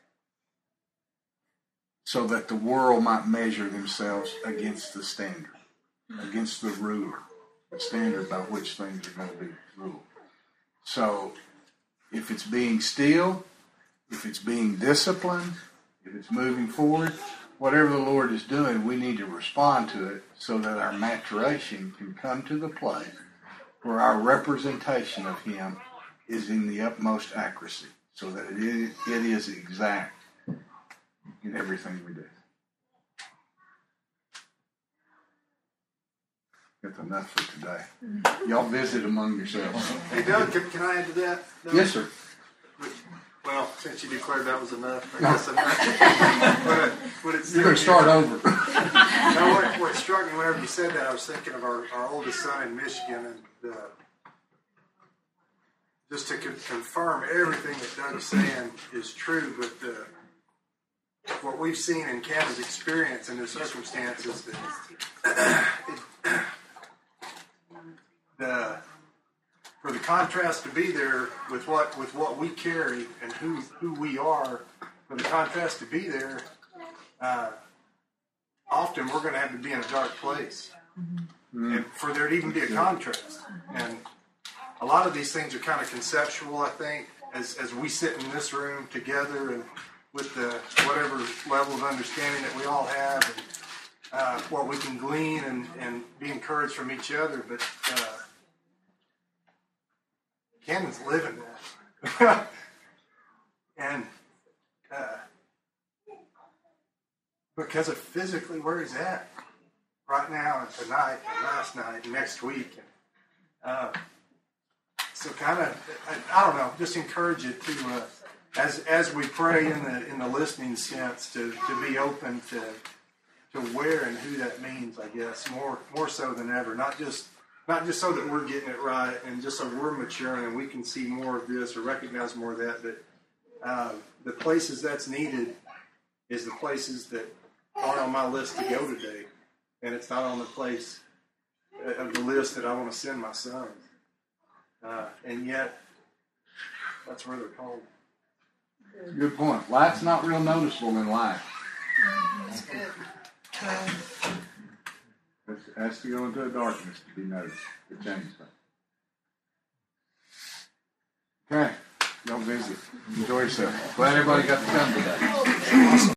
so that the world might measure themselves against the standard, against the ruler, the standard by which things are going to be ruled. So, if it's being still, if it's being disciplined, if it's moving forward, whatever the Lord is doing, we need to respond to it so that our maturation can come to the place where our representation of Him is in the utmost accuracy, so that it is exact in everything we do. That's enough for today. Y'all visit among yourselves. Hey, Doug, can I add to that? Doug? Yes, sir. Well, since you declared that was enough, I guess enough. But it's You're going to start over. No, what struck me whenever you said that, I was thinking of our oldest son in Michigan, and just to confirm everything that Doug's saying is true, but what we've seen in Kevin's experience in the circumstances that for the contrast to be there with what we carry and who we are, for the contrast to be there, often we're going to have to be in a dark place, and for there to even be a contrast. And a lot of these things are kind of conceptual, I think, as we sit in this room together and with the whatever level of understanding that we all have, and what we can glean and be encouraged from each other. But Cannon's living that. And because of physically where he's at right now and tonight and last night and next week. So kind of, I don't know, just encourage it to, as we pray in the listening sense, to be open to where and who that means, I guess, more so than ever. Not just so that we're getting it right and just so we're maturing and we can see more of this or recognize more of that, but the places that's needed is the places that aren't on my list to go today, and it's not on the place of the list that I want to send my sons. And yet, that's where they're called. Good point. Light's not real noticeable in life. That's good. It has to go into a darkness to be noticed, to change things. Okay, y'all visit. Enjoy yourself. Glad everybody got to come today. Awesome.